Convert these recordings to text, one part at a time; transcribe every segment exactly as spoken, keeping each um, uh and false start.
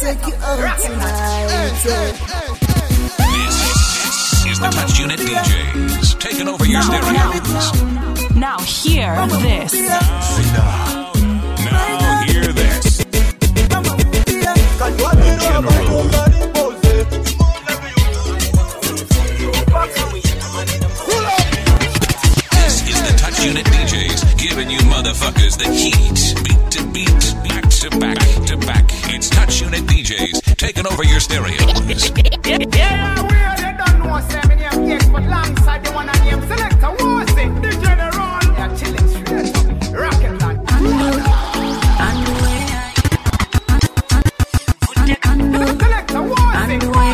take you out tonight. This is the Touch Unit D Js taking over your stereos. Now hear this. Now, now hear this. This is the Touch Unit D Js giving you motherfuckers the heat. Beat to beat, back to back to back. It's Touch Unit D Js taking over your stereos. Yeah, we are the done know say me name X, but alongside the one I name Selector was it the general. Yeah, chilling straight up, rocket like. Selector was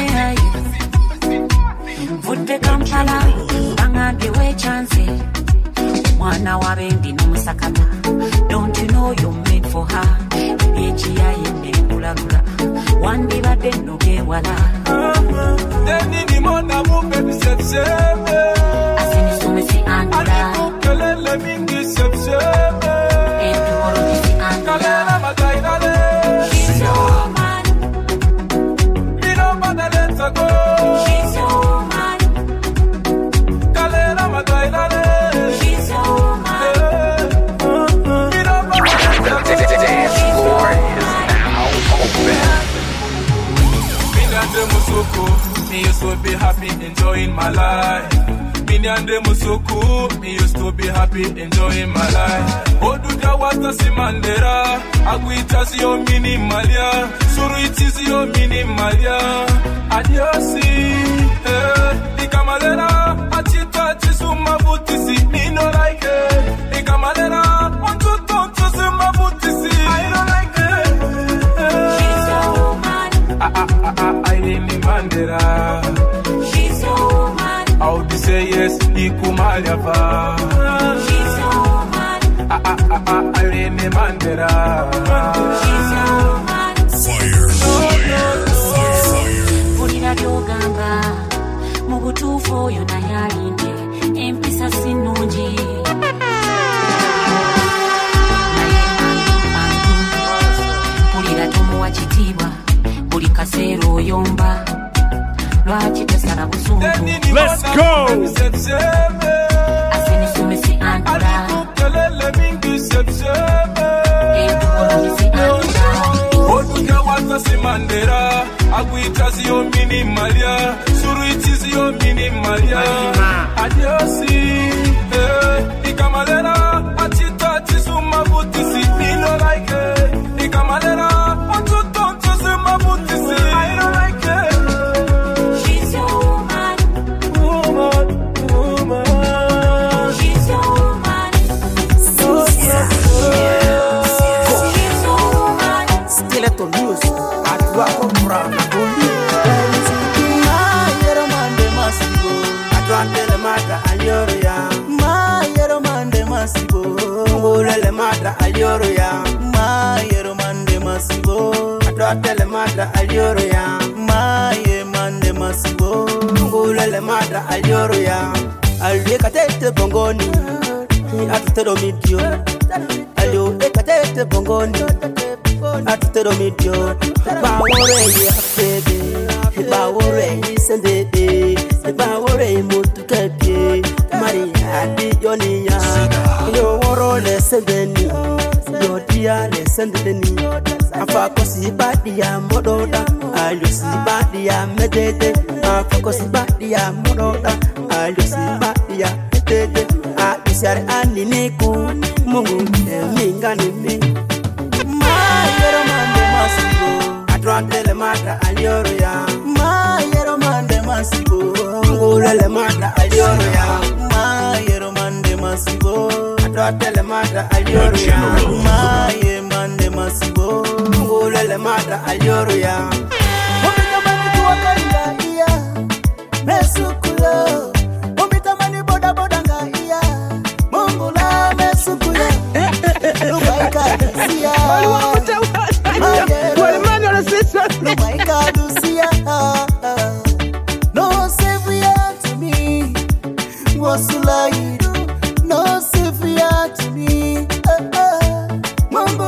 it. Vute Kampala, banga diwe chance. Mwana wa bendi no musakata. Don't you know you're made for her? Echi ya yende kulagula. Wandi bade no ge wala. Deni ni mona mu baby sepseme. Asini sume si andula. Ani kelele mingi sepseme. Ebi woro si andula. Kalena magaina le. She's your man. Mi no bada let's go. She's your man. Kalena magaina le. She's your man. Mi no bada let's go. The dance floor is now open. Minyande Musuku, me used to be happy enjoying my life. Minyande Musuku, me used to be happy enjoying my life. Oduja wata simandera, aguita siyo mini malia, suruiti siyo mini malia. Adiosi, eh, ikamalera, achita chisuma butisi, me no like it. Ikamalera, onto tonto suma butisi, I don't like it. She's your man. Ah ah ah ah, I really mandera. She's your man. I would say yes, ikumalia pa. She's your man. Ah ah ah ah, I really mandera. She's your man. Fire, fire, fire, fire. Pulira byogamba mu butuufu oyo naye alinde empisa sinungi naye mangu pulira tumuwa kitiibwa buli kaseera oyomba lwaki tosala busungu Let's go. asinisume si andula Kelele mingi sepseme. ebukolo si andula Oduja wata simandera, aguita siyo mini malia, suruiti siyo mini malia. Adiosi, eh, ikamalera, achita chisuma butisi, me no like it. Ikamalera, onto tonto suma butisi, I don't like it. she's your man. Woman, woman. She's your man. She's your man. Stiletto music. Atua compra na boli. Ma yero mande masibo. Atlante le mata ayoro ya. Ma yero mande masibo. Ngule le mata ayoro ya. Ma yero mande masibo. Atlante le mata ayoro ya. Ma ye mande masibo. Ngule le mata ayoro ya. Alwe katete bongoni. Ni atutero midio. Alwe katete bongoni. Atutero midio. Bawore ye afebe. Bawore ye sendebe. Bawore mutu kepie. Mari adi yoniya. Yo woro le sendeni. Yo dia le sendeni. Afa kosi badia mododa. Ayo si badia medede. Afa kosi badia mododa. Ayo si badia medede. A isar aniniku. Mungu eminga nimi. Ma yero mande masibo. Atlante le mata ayoro ya. Ma yero mande masibo. Ngule le mata ayoro ya. Ma yero mande masibo. Atlante le mata ayoro ya. Ma ye mande masibo. Ngule le mata ayoro ya. Omita mani tuwa kainga iya. Mesukulo. Omita mani boda boda nga iya. Mungu la mesukulo. Lubaika dusia. Lubaika dusia. No savior to me. Wasulaido. No savior to me. Mungu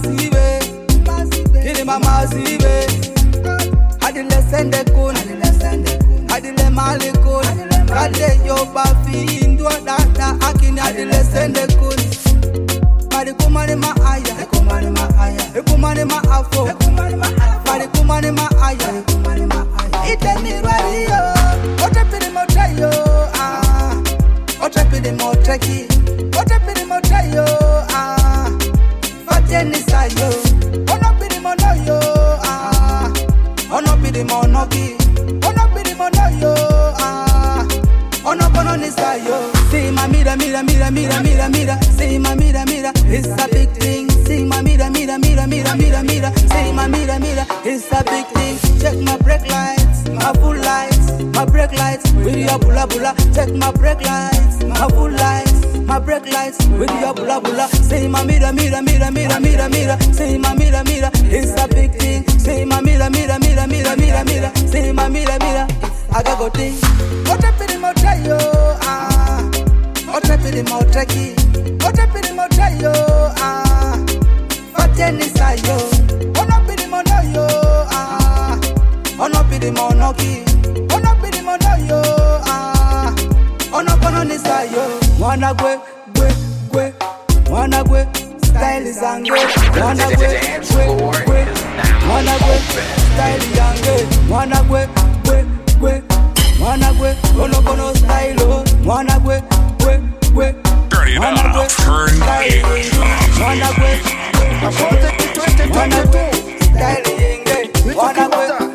masive, kiri masive. Adile sende kun, adile mali kun. Kade yo bafi indua dada akini adile sende kun. Mari kumani ma aya, kumani ma aya, kumani ma afo, mari kumani ma aya, kumani ma aya. Ite mi radio, ote pili motayo, ah, ote pili motaki, ote pili motayo, ah, fateni sayo, ono pili monoyo, ah, ono pili monoki, ono pili monoyo, ah, ono kono ni sayo. See my mira, mira, mira, mira, mira, mira. See my mira, mira, it's a big thing. See my mira, mira, mira, mira, mira, mira. See my mira, mira, it's a big thing. Check my brake lights, my full lights, my brake lights with your bula bula. Check my brake lights, my full lights, my brake lights with your bula bula. See my mira, mira, mira, mira, mira, mira. See my mira, mira, it's a big thing. See my mira, mira, mira, mira, mira, mira. See my mira, mira, I got go thing. What up in the motayo, ah. Ote pili motaki, ote pili motayo, ah, fateni sayo, ono pili monoyo, ah, ono pili monoki, ono pili monoyo, ah, ono kono ni sayo. Mwana gwe, gwe, gwe, mwana gwe, style zange, mwana gwe, gwe, gwe, mwana gwe, style yange, mwana gwe, gwe, gwe, mwana gwe, ono kono style, mwana gwe. Turn it up, turn it up. Wanna go, wanna go, styling, wanna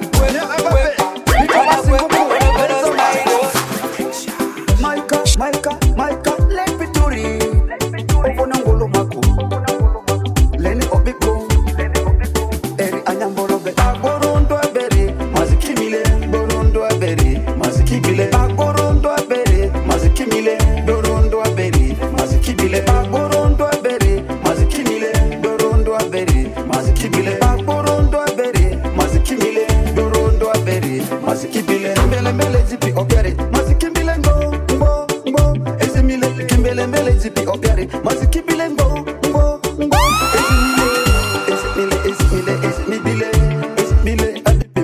go, Maika, Maika, Maika, Lepituri, Oponangolo Mako, Lenny Obiko, Eri Anyambolo, Agorondo Aberi, Mazikimile, Borondo Aberi, Mazikibile, Agorondo Aberi, Mazikimile, Borondo Aberi, Mazikibile, Agorondo Aberi, Mazikimile, Borondo Aberi, Mazikibile, Agorondo Aberi, Mazikimile, Borondo Aberi, Mazikibile, Mbele Mbele Zipi Oberi, Mazikibile Ngo, Ngo, Ngo, Ezimile, Kimbele Mbele Zipi Oberi, Mazikibile Ngo, Ngo, Ngo, Ezimile, Ezimile, Ezimile, Ezimile, Ezimile,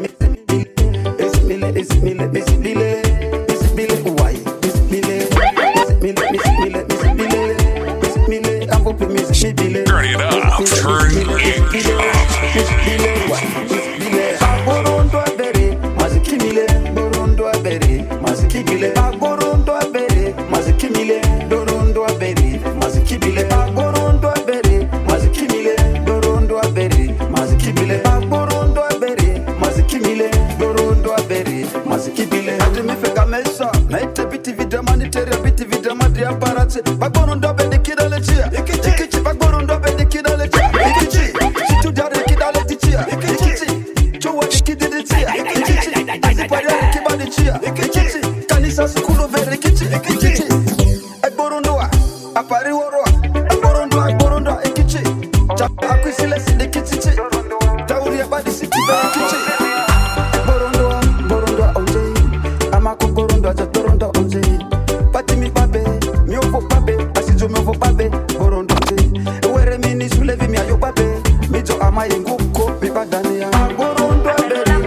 Ezimile, Ezimile, Ezimile, Ezimile, Why? Ezimile, Ezimile, Ezimile, Ezimile, Ezimile, I'm hoping Ezimile. Turn it up, turn it up. Ezimile, why? Ezimile, Agorondo Aberi, Mazikimile, Borondo Aberi, Mazikibile, Agorondo Aberi, Mazikimile, Borondo Aberi, Mazikibile, Agorondo Aberi, Mazikimile, Borondo Aberi, Mazikibile, Agorondo Aberi, Mazikimile, Borondo Aberi, Mazikibile. Ati mifeka mesa, mete biti vidama niteria biti vidama dia paratse. Bagorondo Aberi kidale chia, ikichi bagorondo Aberi kidale chia, ikichi chitu jare kidale tichia, ikichi chowa kidale chia, ikichi azipaya kibale chia, ikichi kanisa sukulu vere ikichi, ikichi Agorondo apari woro, Agorondo Agorondo ikichi chapa akwisile sinde ikichi tauri abadi siti vere ikichi Borondo Borondo onje amako Borondo aja Borondo onje pati mi babe mi ofo babe asijo mi ofo babe Borondo onje ewere mini sulevi mi ayo babe mi jo amaye nguko mi badania Borondo aberi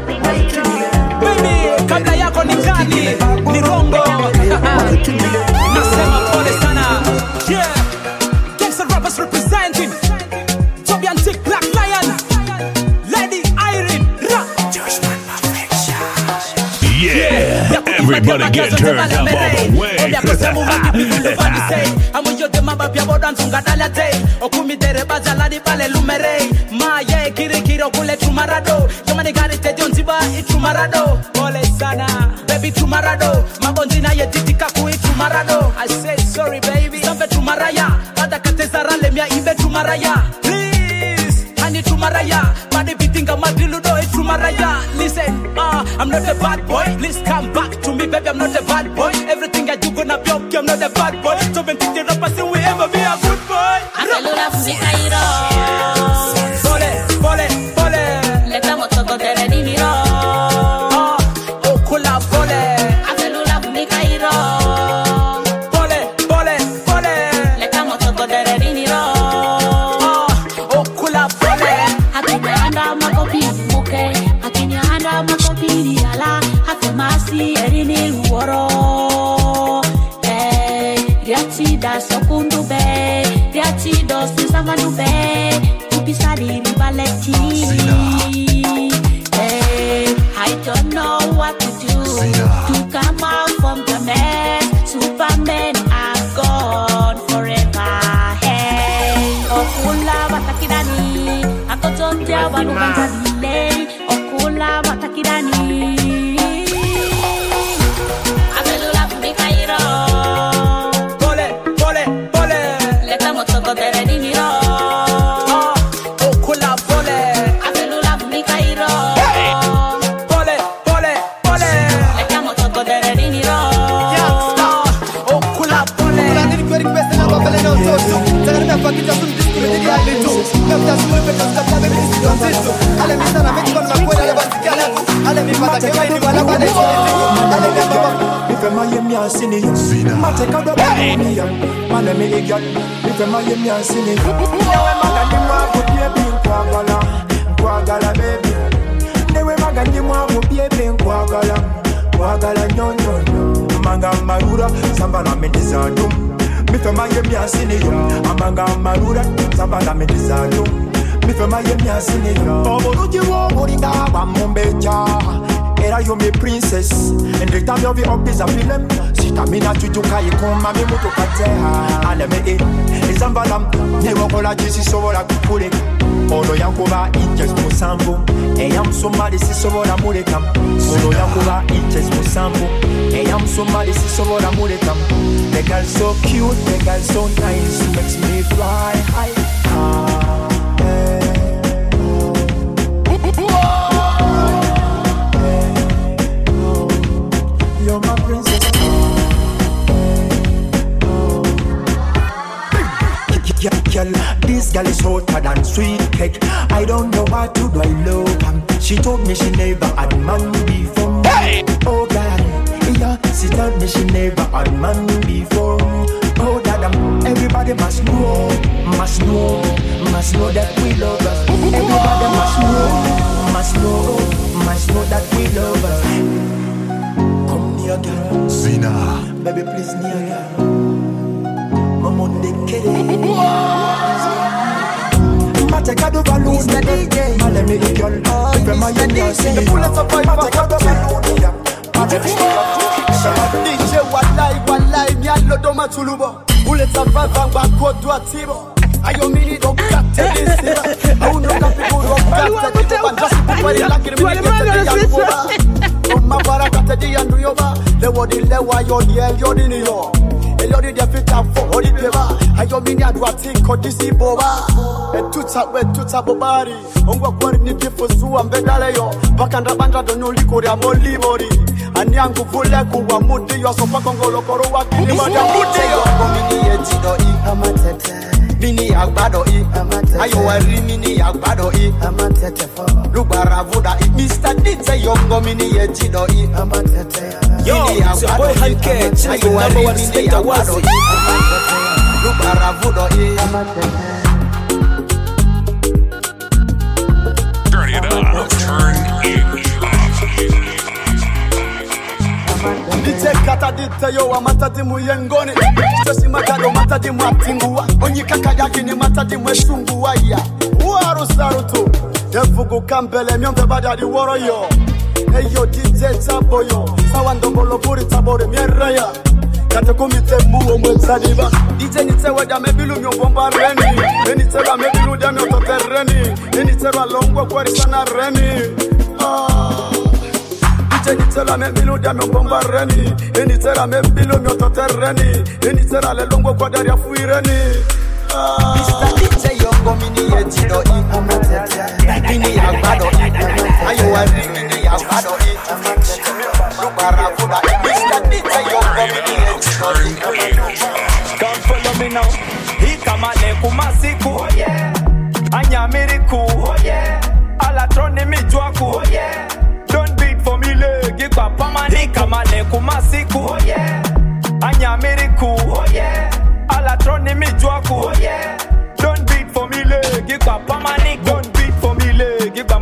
baby kabla yako ni kali ni rongo nasema pole sana yeah gangsta rappers representing Tobian Tick Black Lion Lady Irene Ra Yeah, everybody get turned up all the way. Amoyo de mabapia bodan tungadala day okumi dere bazaladi pale lumere maye kirikiro kule tumarado kama ni gari te jonziba itumarado pole sana baby tumarado mabonzina ye titika ku itumarado I say sorry baby sambe tumaraya bada katezara lemia ibe tumaraya please hani tumaraya badi bitinga madiludo itumaraya listen ah I'm not a bad boy please come back to me baby I'm not a bad boy everything I do gonna be okay I'm not a bad boy so when think the rappers say we ever be a good boy Acelula fuzikairo Pole, pole, pole Leta motoko tere diniro Ah, okula pole Acelula fuzikairo Pole, pole, pole Leta motoko tere diniro Ah, okula pole Hakinyanda makopini muke, hakinyanda makopini ala, hafemasi erini uoro. Eh, riachi da sokundu be, riachi do sisamanu be, upisadi ribaleti. Eh, I don't know what to do to come out from the mess. Superman are gone forever. Hey, okula watakidani, akotonja wanubanza delay. Okula watakidani, amelula kumikairo. Pole, pole, pole. Leta motoko tere diniro. Okula pole, amelula kumikairo. pole, pole, pole. Leta motoko tere diniro. Okula pole. If I'm Miami, I'm sinning. I take out the money, man, I'm a girl. If I'm Miami, I'm sinning. Now I'm a gandhi, put me a pink quagala, quagala, baby. Now I'm a gandhi, put me a pink quagala, quagala, no, no, no. Manga marura, sambana me dizadum. Me from Miami, I'm sinning. Manga marura, sambana me dizadum. Me from Miami, I'm sinning. Oh, Boruji, Borida, Bamumbeja. Era yo me princess, and the time of the up is a film. Sitamina chuchuka ikoma mi mutu kateha. Ale me e, izambalam, never kola jisi sovola kupule. Ono yankuba inches musambu, eyam somebody si sovola mulekam. Ono yankuba inches musambu, eyam somebody si sovola mulekam. The girl so cute, the girl so nice, makes me fly high. Ah, hey. You're my princess. Girl, this girl is hotter than sweet cake. I don't know what to do, I love her. She told me she never had man before. Hey! Oh God, yeah, she told me she never had man before. Oh God, everybody must know, must know, must know that we love us. Everybody must know, must know, must know that we love us. Come near, girl. Zina. Baby, please near, girl. Mama, they kill it. Take a do balloon, Mister D J. Let me hear girl. Oh, Mister D J. The bullets of my take a do balloon. D J walai walai mialo do matulubo. Bullets of my bang kodu atibo. Ayo mini do katte disiba. Au no kapi do katte do bandasi kwa ile lakini mimi kete ya kuba. Oma baraka te ya nduyoba. Le wodi le wa yo die yo di ni yo. Elori de fita fo ori peba. Ayo mini adu atiko disiboba. Etuta we tuta bobari. Ongwa kwari ni kifo suwa mbedale yo. Bakandra bandra do nuliko ya molibori. Ani angu vule kuwa mudi yo so pakongolo koro wakini mada mudi yo. Mini ejido i amatete. Mini agbado i amatete. Ayo wari mini agbado i amatete fo. Lubara vuda i Mister D J yongo mini ejido i amatete. Yo, it's your boy Hanke, chilling with number one selector Wazi. Lubara vuda i amatete. Turn it up, turn it up. Dite kata dite yo wa matadi mu yengoni. Sisi matado matadi mu atingua. Onyi kaka yaki ni matadi mu sungua ya. Uaru saruto. Defugu kambele myombe bada di woro yo. Eyo D J tabo yo. Sawa ndombolo puri tabore mieraya. Kate kumite muo mwezadiba. D J nitewe da mebilu myobomba reni. Enitewa mebilu da myotote reni. Enitewa longwa kwari sana reni. Ah. Enitera me bilu da me bomba reni. Enitera me bilu me tote reni. Enitera le longo kwa daria fuireni. Mister D J yongo mini ejido i amatete. Mini agbado i amatete. Ayo wari mini agbado i amatete. Lubara fuda i Mister D J yongo mini ejido i amatete. Come follow me now. Hikamale kumasiku. Oh yeah. Anyamiriku. Oh yeah. Alatroni mijwaku. Oh yeah. Don't beat for me leg, gikwa pamani kamale kumasiku. Oh yeah. Anyamiriku. Oh yeah. Alatroni mijwaku. Oh yeah. Don't beat for me leg, gikwa pamani. Don't beat for me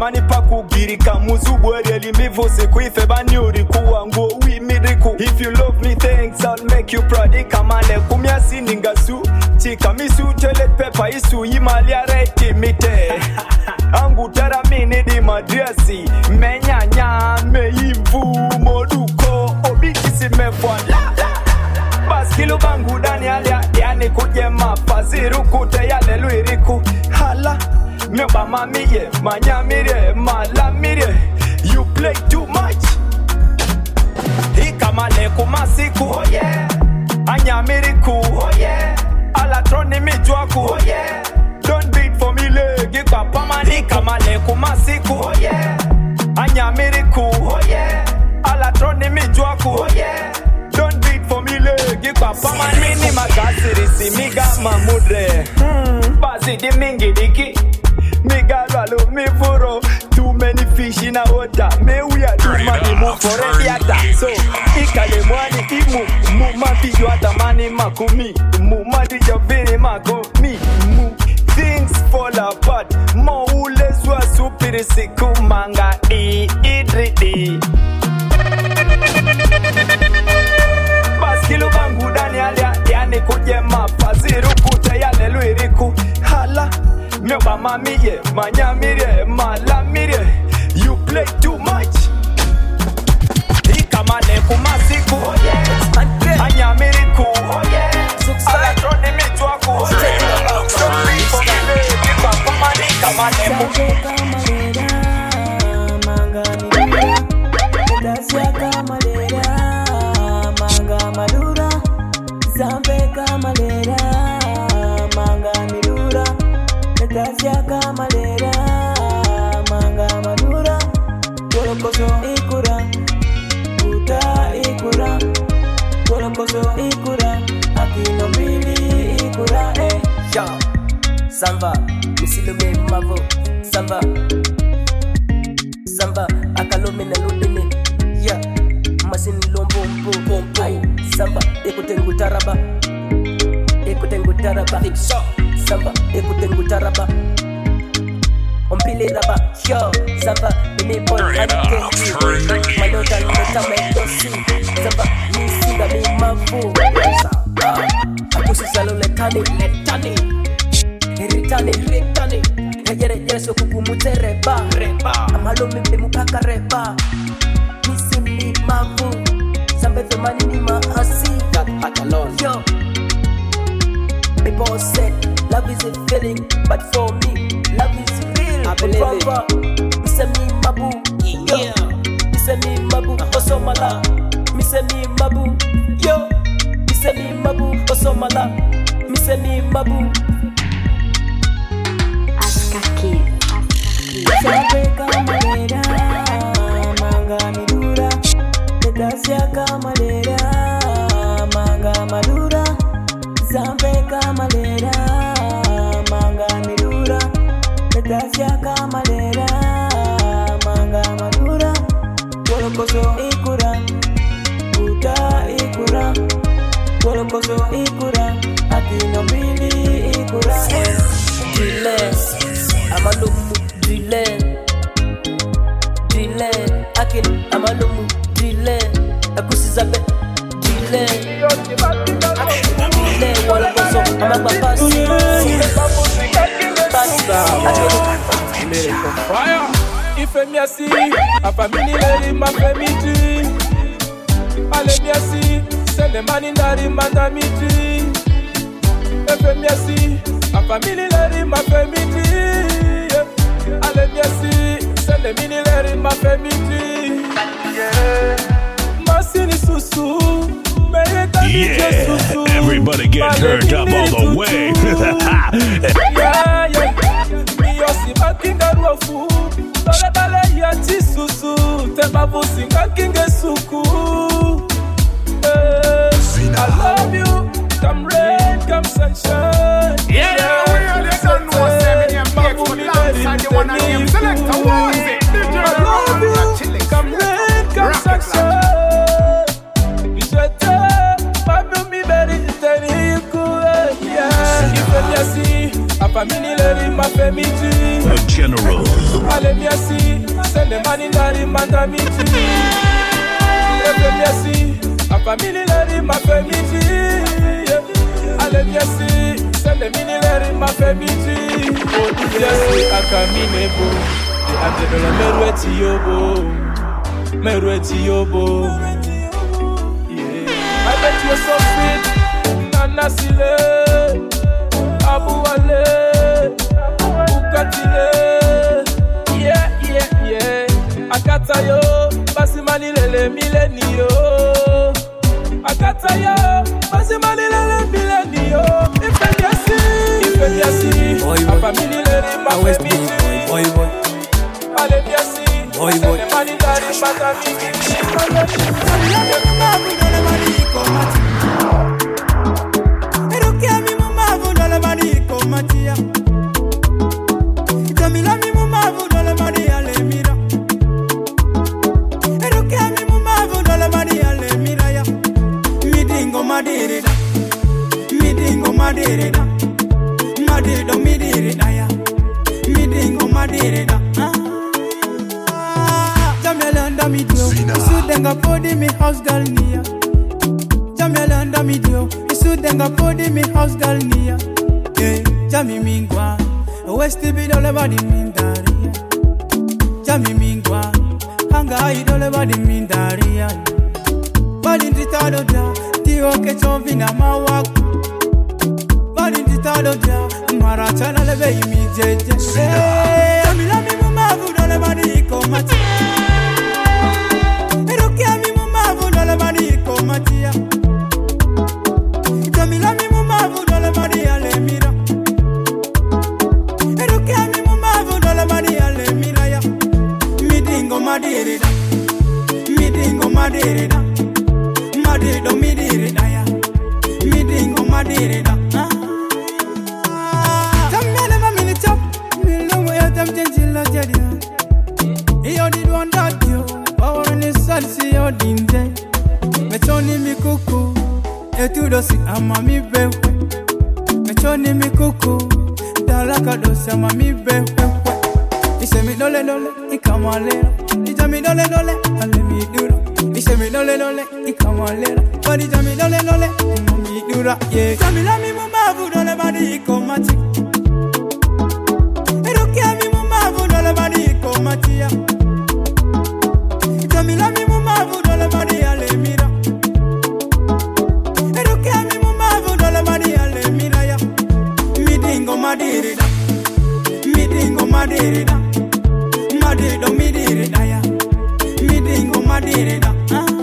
Tamani pakugirika muzubwere limivu siku ife banyuri kuwangu wimiriku. If you love me thanks I'll make you proud. Ikamale kumya siningasu chika misu tele pepa isu imalia reti mite. Angu taramini di madriasi menyanya meivu moduko obikisi mefwala. Baskilu bangu dani alia yani kujema faziru kute yale luiriku. Hala myoba mamiye manyamire malamire. You play too much. Ikamale kumasiku oh yeah. Anyamiriku oh yeah. Alatroni mijwaku oh yeah. Don't beat for me legi kwa pamani. Ikamale kumasiku oh yeah. Anyamiriku oh yeah. Alatroni mijwaku oh yeah. Don't beat for me legi kwa pamani. Mini magasirisi miga mamudre hmm. Bazi di mingi diki miga lalo mi furo. Too many fish in a water. Me we are too many move for a theater. So ikale mwani imu mu mabijo ata mani makumi mu madija vini mako mi mu things fall apart. Mo ule swa supiri siku manga i idridi. Baskilu bangu dani alia yani kujema faziru kute yale luiriku. Hala myoba mamiye manyamire malamire. You play too much. Ikamale kumasiku oh yeah. Anyamiriku oh yeah. Alatroni mijwaku oh yeah. Don't be for me Kipa kumani kamale kamalera manga midura. Kedasia kamalera manga madura. Zambe kamalera manga midura. Kedasia kamalera manga madura. Kolokoso ikura Uta ikura Kolokoso ikura Akino mbili ikura eh. Yo Samba Misilome mavo Samba Samba Akalome na ludene Yeah Masini lombo mpo pompo Samba Ekotengu taraba Ekotengu taraba Samba Ekotengu taraba Ompile raba, yo, Samba, me boy, I can't do Malota, nota, me dosi Samba, mi singa, mi mafu Akusi salo letani, letani Ritani, ritani Ejere, jere, so kukumute reba Amalo, mimbe, mupaka reba Misi, mi mafu Samba, the money, ni maasi That part alone, yo My boss said, love is a feeling But for me, love is real I believe it. Me say me mabu, yeah. Me say me mabu, osomala. Me say me mabu, yo. Me say me mabu, osomala. Me say me mabu. Askaki, Zambe kamalera, manga midura. Kedasia kamalera, manga madura. Zambe kamalera, manga midura. Kedasia kamalera manga madura. Kolokoso ikura Uta ikura Kolokoso ikura Akino mbili ikura Dile Amalumu dile Dile Akin amalumu dile Akusi zabe dile Dile Kolokoso amabapasi Fire! If I'm yasi, a family lady, my family. Ale yasi, send the money daddy, my family. If I'm yasi, a family lady, my family. Ale yasi, send the mini lady, my family. Masini susu. Yeah, everybody get turned up all the way. Yeah, yeah. Me yosi makinga ruafu. Tole bale ya tisusu. Tema busi makinga suku. I love you. Come rain, come sunshine. Yeah, yeah, we are the sun. What's seven years back for the alongside the one I am select a warning. I love you. Come rain, come sunshine. The General. mani ndari mandamiti. Leve miasi, a family leri ma femiti. Ale miasi, sende mini leri ma femiti. Odi miasi, akamine bo. De ante de la merueti yobo. Merueti yobo. Yeah, I bet you're so sweet. Nana sile, Abu Ale, Bukatile. Yeah, yeah, yeah. Akata yo, basimani lele milenio. Akata yo, basimani lele milenio. Ife yasi, ife yasi. A family lele ma femiti. Boy boy. Ale yasi. Boy boy. Le mani dari mata mimi. Pero que a mi mamá no le mani comatia. Jamila mi mamá no le mani ale mira. Pero que a mi mamá no le mani ale mira ya. Mi dingo madere da. Mi dingo madere da. Madere do mi dire da ya. Mi dingo madere da. Jamila anda mi dio. Isu denga podi mi house girl niya. Jamila anda mi dio. Isu denga podi mi house girl niya. Eh, jami mingwa. Westi bidole badi mindaria. Jami mingwa. Hanga idole badi mindaria. Badi nditado da. Tiyo ke chovina mawaku. Badi nditado da. Marachana lebe imi jeje. Jamila mi mumavu dole badi ikomati. Eroki mi mumavu dole badi ikomati ya. Jamila mi mumavu dole badi alemira. Eroki mi mumavu dole badi alemira ya. Midingo madirida. Midingo madirida. Madido midirida ya. Midingo madirida. Jamila mamini chop. Milongo ya tamjenjila jadia. Iyo did one that you. Power ni salsi yo dinde. Mechoni mikuku. Etu dosi ama mi bewe. Mechoni mikuku. Dalaka dosi ama mi bewe. Ise mi dole dole ikamalera. Ija mi dole dole ale mi dura. Ise mi dole dole ikamalera. Badi jami dole dole mi dura. Yeah. Jami la mi mumavu dole badi ikomati. Erokia mi mumavu dole badi ikomati ya. Jamila mi mumavu dole badi alemira. Erokia mi mumavu dole badi alemira ya. Midingo madirida. Midingo madirida. Madido midirida ya. Midingo madirida.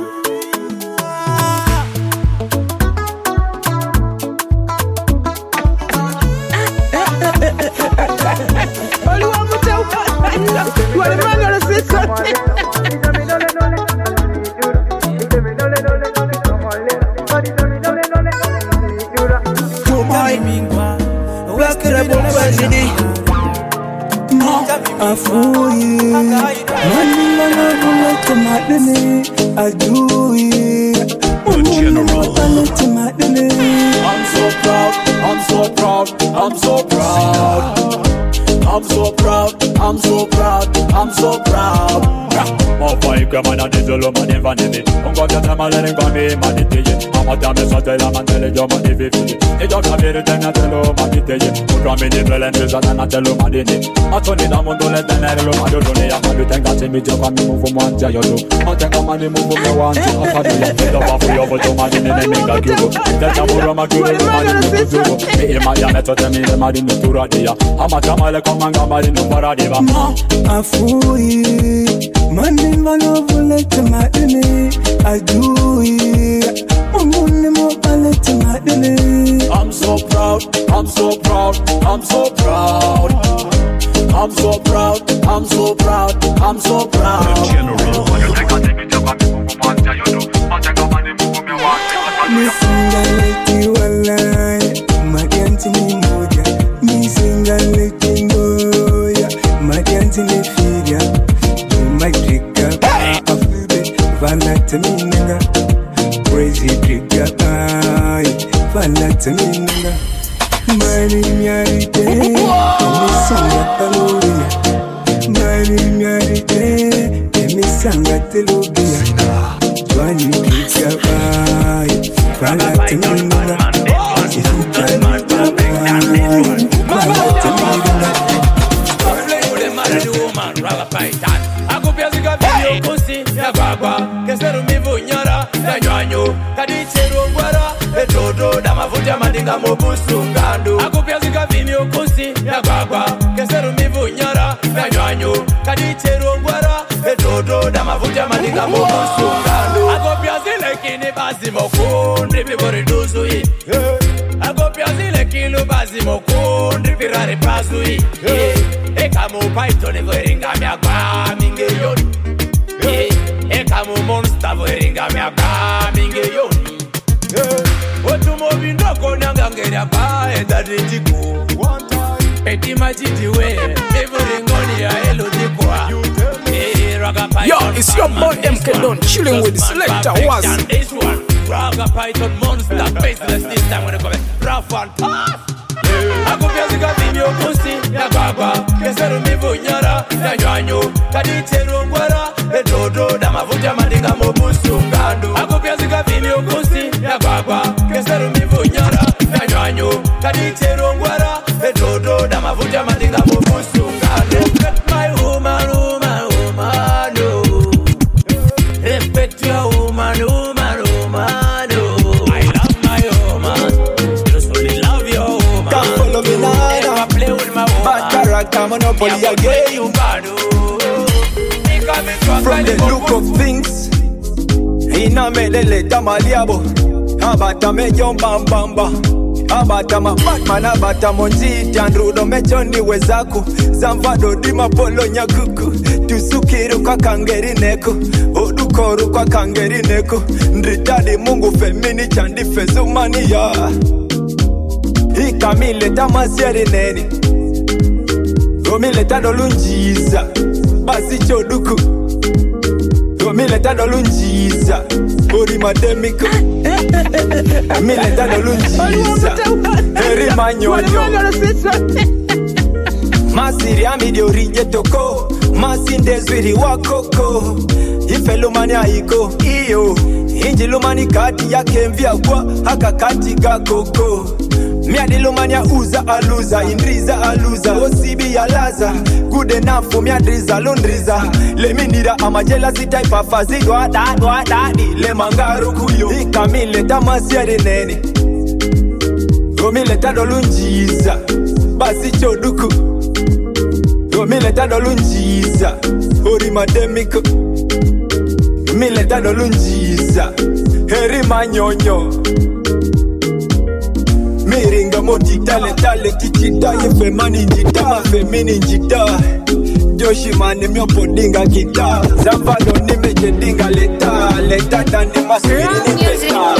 I fool you. Money, money, to my dinner. I do it. The general. I'm so proud. I'm so proud. I'm so proud. I'm so proud. I'm so proud. I'm so proud. Mon frère, comme on a des olo, man, il va n'aimer. On va bien t'amaler, les gamins, man, il t'aille. En matin, mais ça, t'es la man, t'es les gens, man, il fait filer. Et donc, la vérité, n'a t'es l'eau, man, il t'aille. Pour toi, mais des belles, des gens, n'a t'es l'eau, man, il t'aille. A ton nez dans mon dos, les derniers, l'eau, man, il t'aille. A mal, t'es gâté, mais t'es comme il move, moi, t'es yolo. En t'es comme man, il move, moi, t'es en train de y aller. T'es pas fouillé, votre man, il n'est même pas culo. T'es ta bourre, ma culo, man, il move, zéro. Et il m'a dit, mais toi, t'es mis, man, il nous tourne, dia. A matin, mal, comme un gamin, il nous para, diva. I fool you. Money, man, over let my dinner. I do it. Money, more, let my dinner. I'm so proud. I'm so proud. I'm so proud. I'm so proud. I'm so proud. I'm so proud. The general. Me single let you alive. My dancing in moja. Me single let you go. My dancing in figure. My trigger, I feel it. Valatamina, crazy trigger, I Valatamina. My name Yarite, and the song of Hallelujah. My name Yarite, telubia Twani pizza bai Fala temura Isutani bai Fala temura Akupiazika video kusi ya gwagwa Keseru mivu nyara ya nywanyo Kadicheru ngwara Etodo da mafuta mandinga mobusu ngandu Akupiazika video kusi ya gwagwa Keseru mivu nyara ya nywanyo Kadicheru ngwara Etodo da mafuta mandinga mobusu ngandu Akupiazile kini basi mokundi Bibori duzu hii Akupiazile kilo basi mokundi Birari pasu hii Eka mu python voringa mia kwa minge yoni Eka mu monster voringa mia kwa minge yoni Otu mo binoko nyangangeria kwa eda ditiku Eti majiti we Evoringoni ya elo dikwa Yo, it's your boy M K Don chilling with the selector was Raga python monster faceless this time when I come rough and tough Akupiazika video kusi ya gwagwa Keseru mivu nyara ya nywanyo Kadicheru ngwara Etodo da mafuta mandinga mobusu ngandu Akupiazika video kusi ya gwagwa Keseru mivu nyara ya nywanyo Kadicheru ngwara Etodo da mafuta mandinga mobusu ngandu Respect my woman, woman, woman, no Respect your woman, woman, woman, no I love my woman Just only love your woman Can't follow me now Bad character, monopoly again From the look of things Ina melele tamaliabo Abata mejo mbambamba Abata ma Batman abata monjiti Andrudo mechoni wezaku Zamvado dima polo nyakuku Tusukiru kwa kangeri neko Odukoru kwa kangeri neko Ndritadi mungu femini chandi fezumani ya Ikamile tamasieri neni Omile tado lunjiza Basi choduku Omile tado lunjiza Ori mademiko Omile tado lunjiza Eri manyonyo Masiri amidi orije toko Masinde zwiri wakoko Ifelumani aiko iyo Injilumani kati ya kemvia kwa Haka kati gakoko Miadilumania uza aluza Indriza aluza Osibi ya laza Good enough for miadriza lundriza Leminira amajela sita ipafazi Dwa da dwa da di Le mangaru kuyo Ikamile tamasieri neni Omile tado lunjiza Basi choduku Omile tado lunjiza Ori mademiko Omile tado lunjiza Heri manyonyo Miringa moti tale tale kichita Yefe mani njita mafemini njita Joshi mani myopo dinga kita Zavado nimeje dinga leta Leta dani maswiri ni pesta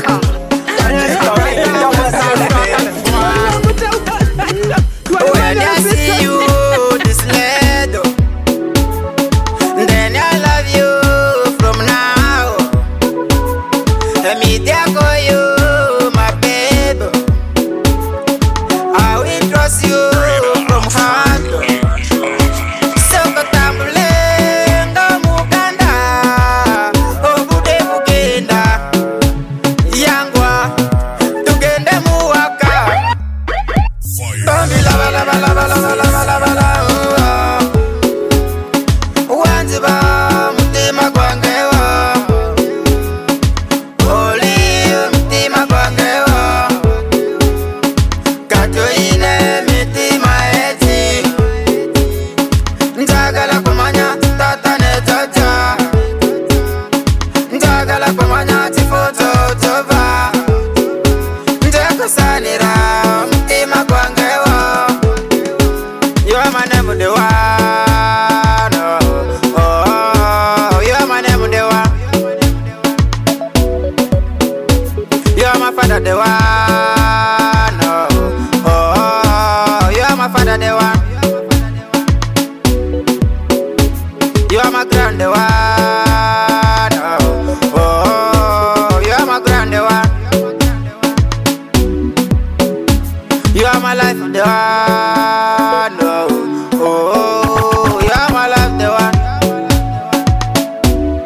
When I see you this ledo Then I love you from now Let me take you my baby I will trust you from heart Soko tambulenga muganda Obude bugenda Yangwa Tugende muwaka Bambi lava lava lava lava lava lava lava Wanziba mutima gwangewa Oli mutima gwangewa Katoine mitima eti Njagala kumanya tata ne tata Njagala kumanya tifoto tova Njakusanira mutima gwangewa You are my name of the one oh, oh, you are my name of the one You are my father the one oh, oh, you are my father the one You are my grand the one oh, oh, you are my grand the one You are my life the one oh, oh, you are my life the one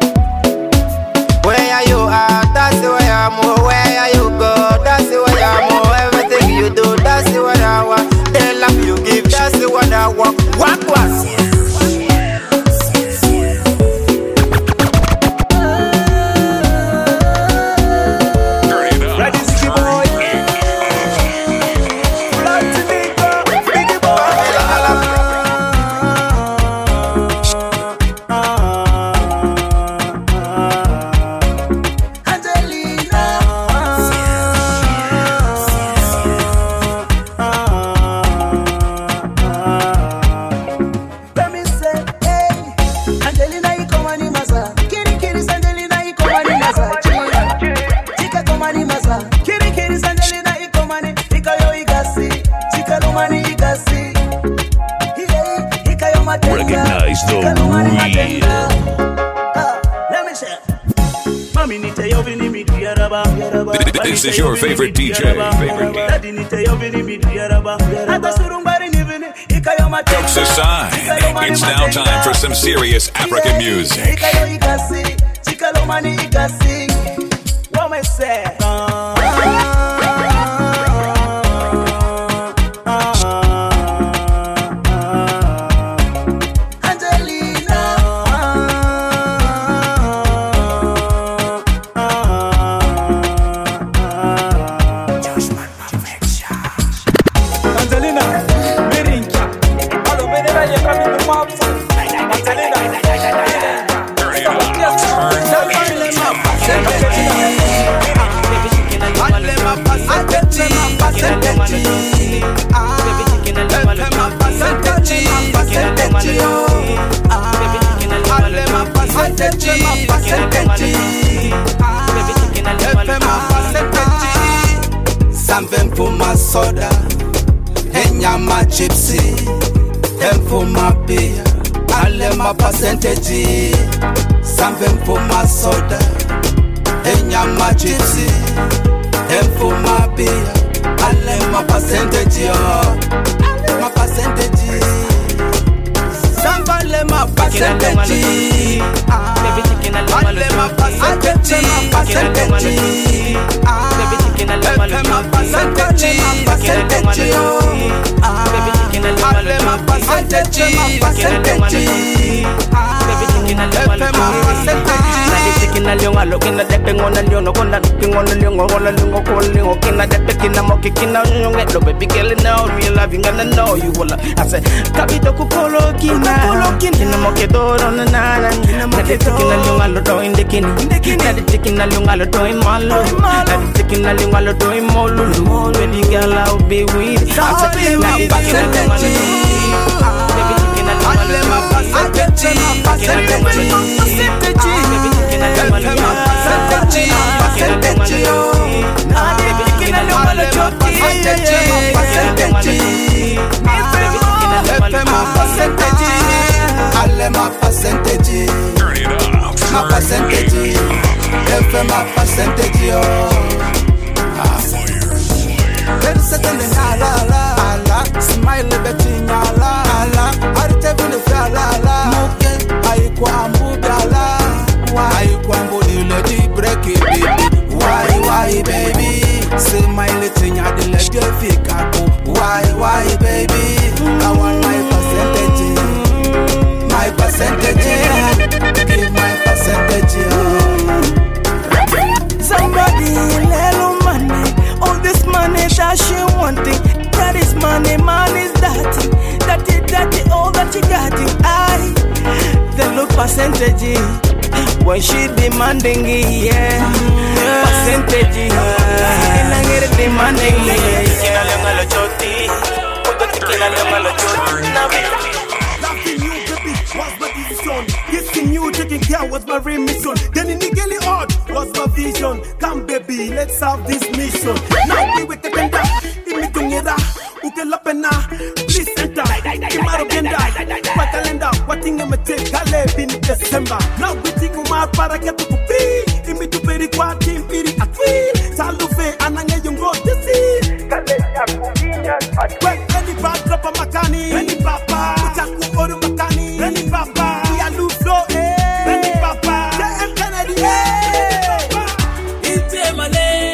Recognize the real. Let me say. Mami nite yo vini mi diaraba. This is your favorite D J. Favorite Daddy nite yo vini mi diaraba. Ata surumbari ni vini ikayo mate. Jokes aside, it's now time for some serious African music. Ikayo ikasi, chikalo mani ikasi. What me say? Something for my soda, and my gypsy, and for my beer, I let my percentage. Something for my soda, and my gypsy, and for my beer, I let my percentage. My percentage. Somebody let my percentage. Baby chicken, I let my percentage. My percentage. Baby chicken, I let my percentage. My percentage. Baby chicken, I let my percentage. My percentage. Baby chicken, I let my percentage. Chicken a leon a looking at the thing on the leon, on the thing on the leon, on the leon, on the leon, on the picking a monkey, king out, you get the baby girl now, real loving and know you will. I said, Capito Colo, Kina, Kina Mokedor on the nine, and the chicken a leon a lot in the king, the chicken a leon a lot in Malo, the chicken a leon a lot in Molu, when the girl I'll be with. I said, baby chicken a leon a percentage, my percentage, baby. Help him up, percentage, percentage, nah, baby, you can all the percentage, percentage, help him up, percentage, all my percentage, turn it up, my percentage, help him up, percentage, ah, let's set in the la la la, smile between la la la, I'll tell you the la la, okay, I quambu la. Why kwambo lady break it, baby? Why, why, baby? Say my little nyadi let you fake up. Why, why, baby? I want my percentage, my percentage. Give my percentage. Somebody little money, all this money that she wanting. That is money, money's dirty, dirty, dirty, all that you got it. I, the look percentage. When she demanding it, yeah, percentage, yeah, I get it demanding it, yeah. Loving you, baby, was my decision. Kissing you, taking care was my remission. Then in the gilly art was my vision. Come, baby, let's have this mission. Now we with the tender, imitungira, ukelapena, please enter. Kimaro benda, kwa kalenda, watinga mate, kale bin December. Now we think umar para get to be. Imituperi kwa timpiri atwi. Salufe anange yungo desi. Kale ya kubinya atwi. Ready bad drop a makani. Ready papa. Uchaku oru makani. Ready papa. We are Luflo eh. Ready papa. J M Kennedy eh. Ite male.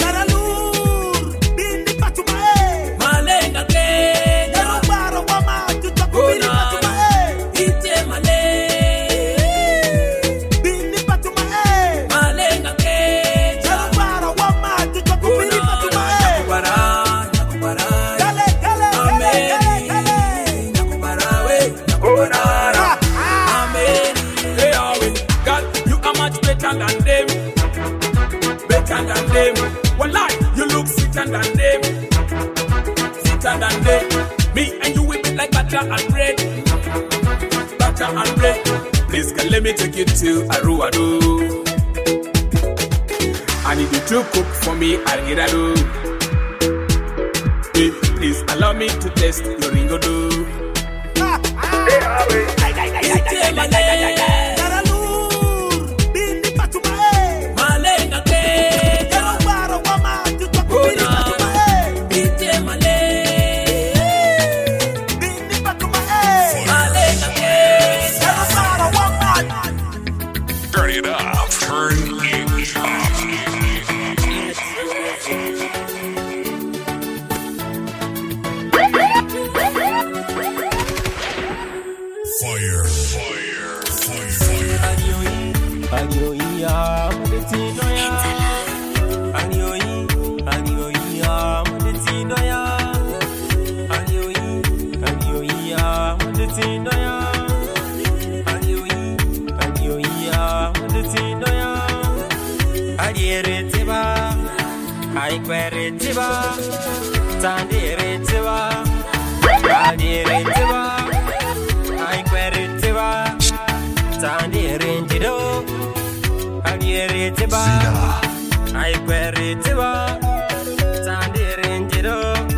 Than them, sweeter than them. Me and you will be like butter and bread, butter and bread. Please, can let me take you to Aruado. I need you to cook for me, Argirado. Hey, please allow me to test your ringo do. Fire, fire, fire, fire. Anioia, Madetino ya. Anioi, Anioia, Madetino ya. Anioi, Anioia, Madetino ya. Anioi, Anioia, Madetino ya. Adieretiba, Aikweretiba, Tandiretiba, Adieretiba, Aikweretiba, Tandirentido, Adieretiba, Aikweretiba, Tandirentido.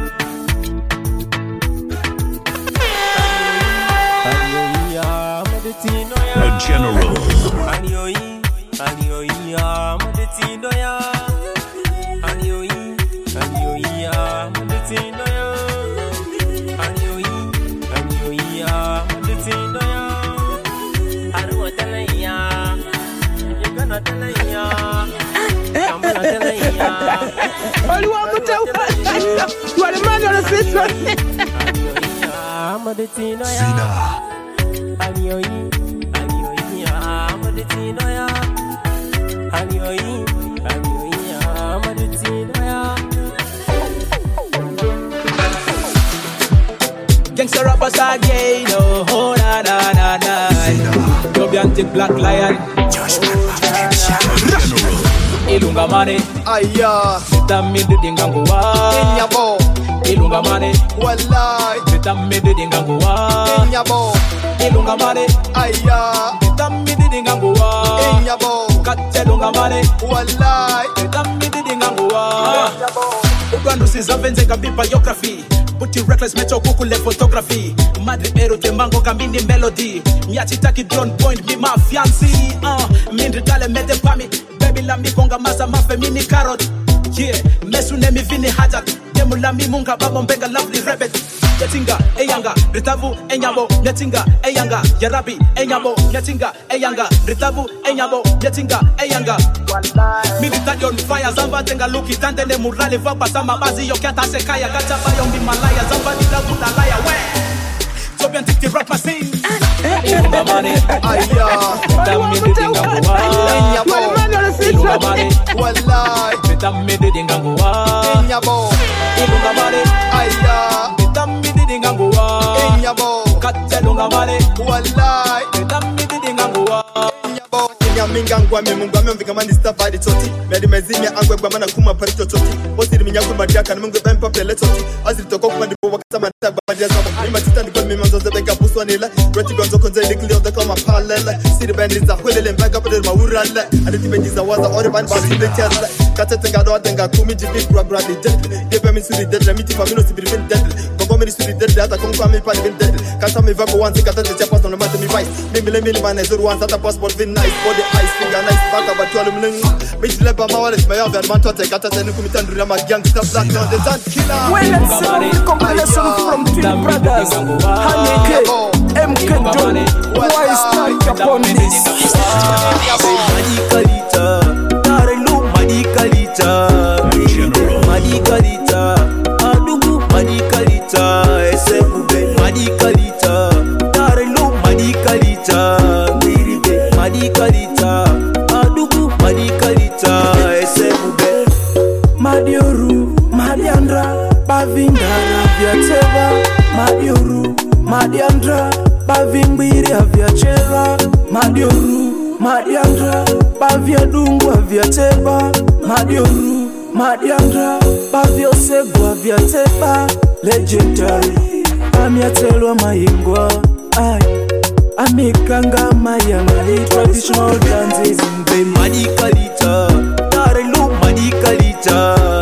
The General. Anioi, Anioia, Madetino ya. Anioi, Anioia, Madetino ya. Anioi, Anioia, Madetino ya. Aru telaya, you gonna telaya. I'm gonna telaya. All you want to tell you are the man on the system. Anioia, Madetino ya. Anioi, Anioia, Madetino ya. Anioi, Anioia, Madetino ya. Gangsta rappers again, oh, oh na na na na. Jobiantic Black Lion. Ilunga mane, aya. Vitamidi dinganguwa. Inyabo. Ilunga mane, wallahi. Vitamidi dinganguwa. Inyabo. Ilunga mane, aya. Vitamidi dinganguwa. Inyabo. Katelunga mane, wallahi. Vitamidi dinganguwa. Uganda sizavenze kabi biography. Puti reckless mecho kukule photography. Madri ero temango kamini melody. Miachi taki drone point mi ma fiancé. Uh, mindri dale mete pami. Baby la mi konga masa mafe mini carrot. Yeah, mesu ne mi vini hajat. Demu la mi munga babo mbenga lovely rabbit. Yatinga, eyanga, ritavu, enyabo, yatinga, eyanga, yarabi, enyabo, yatinga, eyanga, ritavu, enyabo, yatinga, eyanga. Military on fire, zamba tenga luki, tandene murali, vapa sama bazi, yo kata sekaya, gacha bayo mi malaya, zamba nida buda laya, we. Jobian tikti rap machine. Ilunga mane, aya. Vitamidi dinganguwa. Inyabo. Ilunga mane, wallahi. Vitamidi dinganguwa. Inyabo. Ilunga mane, aya. Vitamidi dinganguwa. Inyabo. Katelunga mane, wallahi. Vitamidi dinganguwa. Inyabo. Minga ngwa mungu amemvika mani stafari toti. Medi mezimia angwe kwa mana kuma parito toti. Osiri minyaku madiaka na mungu bempa pele toti. Aziri toko kuma ndibo wakata manita badia zama. Ima tita ndiko mimanzo zebeka buswa nila. Reti gonzo konze likli of the kama palele. Siri bendi za huelele mbaga pade maurale. Aditi bendi za waza ori bani basi bekiaza. Kate tenga doa tenga kumi jibi kura bradi deadly. Gepe mi suri deadly. Miti famino sibiri fin deadly. Gongo mi suri deadly. Ata kumu kwa mi pani fin deadly. Kata mi vako wanzi kata te chapas no mate mi vice. Mimile mili mane zuru wanzi ata passport fin nice. Body ice finger nice back up to alumling. Bitch leba ma wallet my other man to take ata tenu kumitandu na gangsta black no the dance killer. Well, let's see the compilation from Twin Brothers, Honey K, M K Don. Why strike upon this? Madikalita, Tarelu Madikalita, Madikalita, Adugu Madikalita, Esebube Madikalita, Tarelu Madikalita, Madikalita, Adugu Madikalita, Esebube Madioru, Madiandra, Bavindara Vyateva, Madioru, Madiandra, Bavimbiri Vyacheva, Madioru, Madiandra, Bavyadungwa Vyateva, Madioru, Madiandra, Bavyosegwa Vyateva, legendary, Amiatelwa Maingwa, ay. Amikanga mayanga, traditional dances in the Madikalita, Tarelu Madikalita,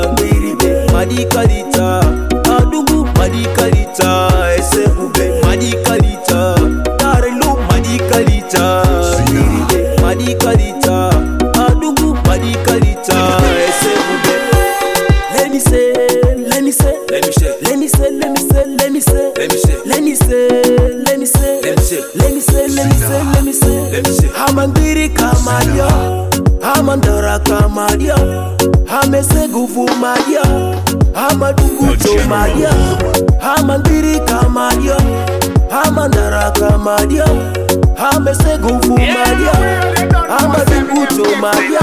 Madikalita, Adugu Madikalita, Esebube Madikalita, Tarelu Madikalita, Madikalita, Adugu Madikalita, Esebube. Let me say, let me say, Let me say, let me say, let me say, let me say, let me say, let me say, let me say, let me say, let me say, let me say, let me say, let me say. Hamandiri kamadia, Hamandara kamadia, Hamesegufu madia, Hamadugu madia, Hamandiri kamadia, Amandaraka Madia, Amesegufu Madia, Amadibuto Madia.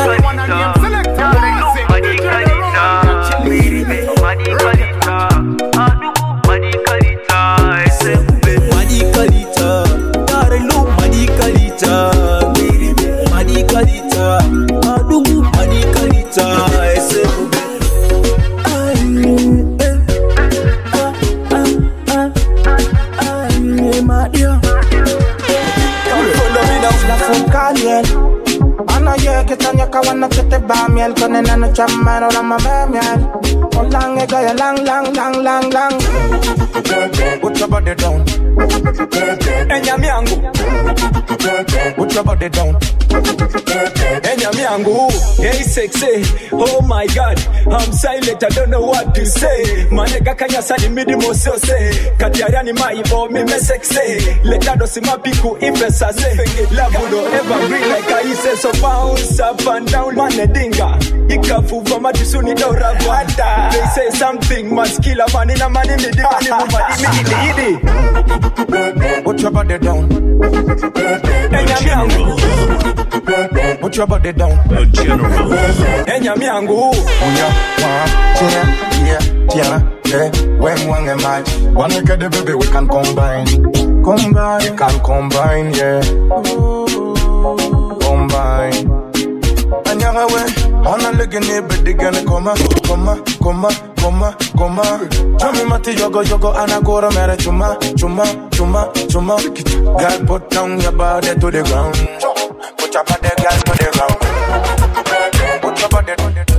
Madikalita, Darelu Madikalita, Madikalita, Adugu Madikalita, Esebube. Ana ye que tanya kawana que te va miel con enano chamano la mamá miel. Olang e gaya lang lang lang lang lang. Put your body down. Enya miangu. Put your body down. Enya miangu. Hey sexy, oh my god, I'm silent, I don't know what to say. Manega kanya sani midi mo so say. Katiarani mai o me me sexy. Leta do sima piku ifesa say. Love do ever green like I say so bounce up and down. Manedinga, ikafuva matisuni do ravada. They say something must kill a man in a man in the money mumadi midi. Put your body down. Enya miangu. Put your body down. The General. Enya miangu. Unya, wa, tia, tia, tia, yeah. When one am I? One look at the baby, we can combine. Combine, we can combine, yeah. Combine. Anya we, on a leg in it, but they gonna come up, come up, come up, come up, come up. Chumi mati yogo yogo, anagora mere chuma, chuma, chuma, chuma. Girl, put down your body to the ground. Put your body, girl, to the ground. Put your body to the ground.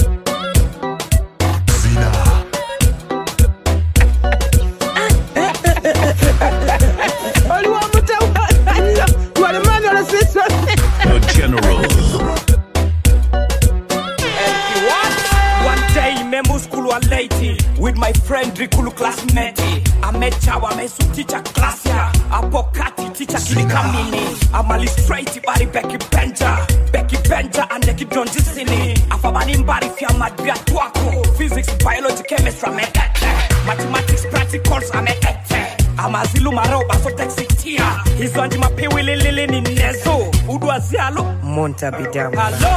The General. One day, me muscle wa late with my friend Rikulu classmate. I met Chawa, me su teacher class ya. Apokati teacher kini kamini. I'm a straight body Becky Benja, Becky Benja and Neki Donji Sini. Afabani mbari fia madbia tuako. Physics, biology, chemistry, me ete. Mathematics, practicals, I'm ete. Amazilu maroba so texitia. Hizo anji mapiwi lili ni nezo. Udu azialo Monta bidamu. Hello.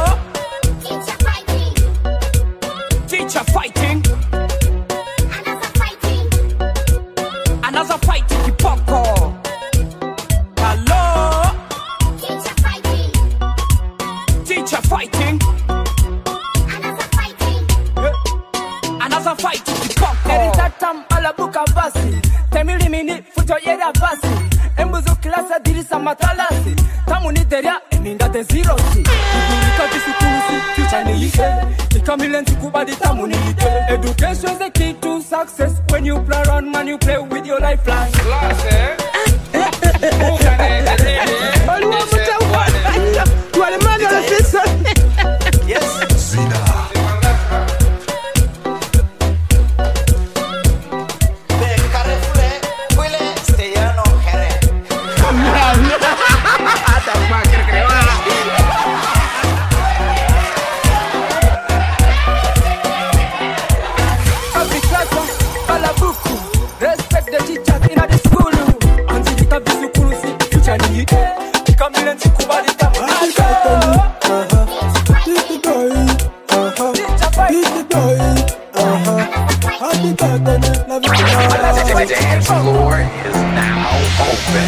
Teacher fighting. Another fighting. Another fighting kipoko. Hello. Teacher fighting. Teacher fighting. Another fighting. Another fighting kipoko. Eritatam alabuka basi. Temili mini futo yeda basi. Embuzo klasa dirisa matalasi. Tamu ni deria eminga de zero si. Ibulika visukulusi future ni ike. Ikamilenti kubadi tamu ni ike. Education is the key to success. When you play around man you play with your lifeline. Class eh? Yes. Zina. The dance floor is now open.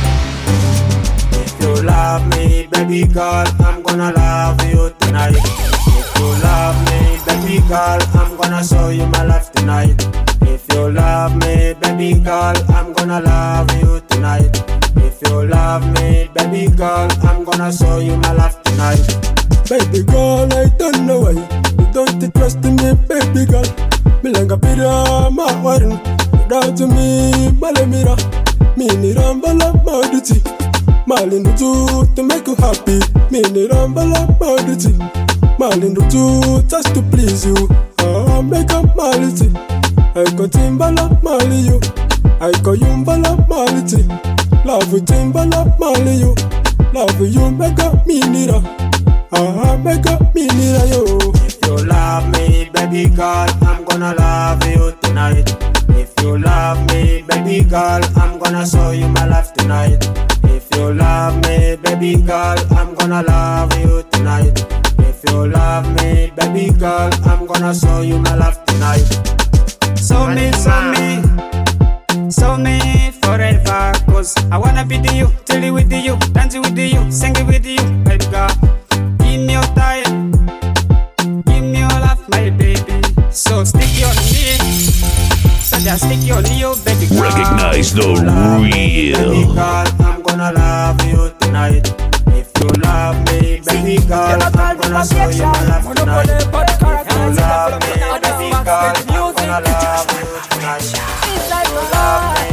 If you love me, baby girl, I'm gonna love you tonight. If you love me, baby girl, I'm gonna show you my love tonight. If you love me, baby girl, I'm gonna love you tonight. If you love me, baby girl, I'm gonna show you my love tonight. Baby girl, I don't know why you don't trust me, baby girl. Milanga pira ma warin, down to me, malemira. Mini rambala maduti, malindu tu to make you happy. Mini rambala maduti, malindu tu just to please you. Ah, make up mality. I got timbala mali you, I got yumbala mality. Love you timbala mali you, love you make up me nira. Ah, make up me nira yo. If you love me, baby girl, I'm gonna love you tonight. If you love me, baby girl, I'm gonna show you my life tonight. If you love me, baby girl, I'm gonna love you tonight. If you love me, baby girl, I'm gonna show you my life tonight. So me, so me, so me forever. Cause I wanna be with you, chill it with you, dance with you, sing it with you, baby girl. Give me your time, give me your love, my baby. So stick your knee, so just stick your knee, baby girl. Recognize the Baby real. girl, I'm gonna love you tonight. If you love me, baby girl, I'm gonna show you my love tonight. If you love me, baby girl, I'm gonna love you tonight. If you love me,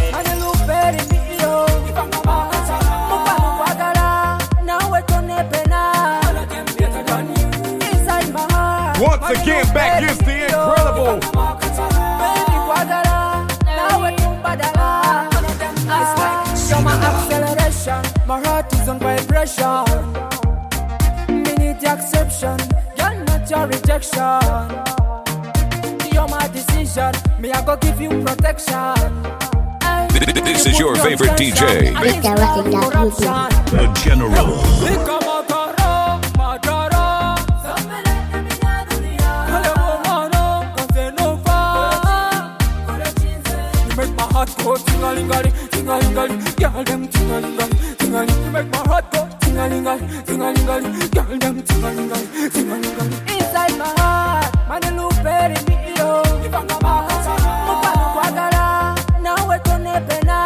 once again, back is the incredible. You're my acceleration, my heart is on vibration. Me need the exception, girl, not your rejection. You're my decision, me I go give you protection. This is your favorite D J, The General. Go ting-a-ling-a-ling, ting-a-ling-a-ling, girl them ting-a-ling-a-ling, ting-a-ling. You make my heart go ting-a-ling-a-ling, ting-a-ling-a-ling, girl them ting-a-ling-a-ling, ting-a-ling-a-ling. Inside my heart, man you look very me yo. Ipanga makasa, mupano kwagala, nawe konepena.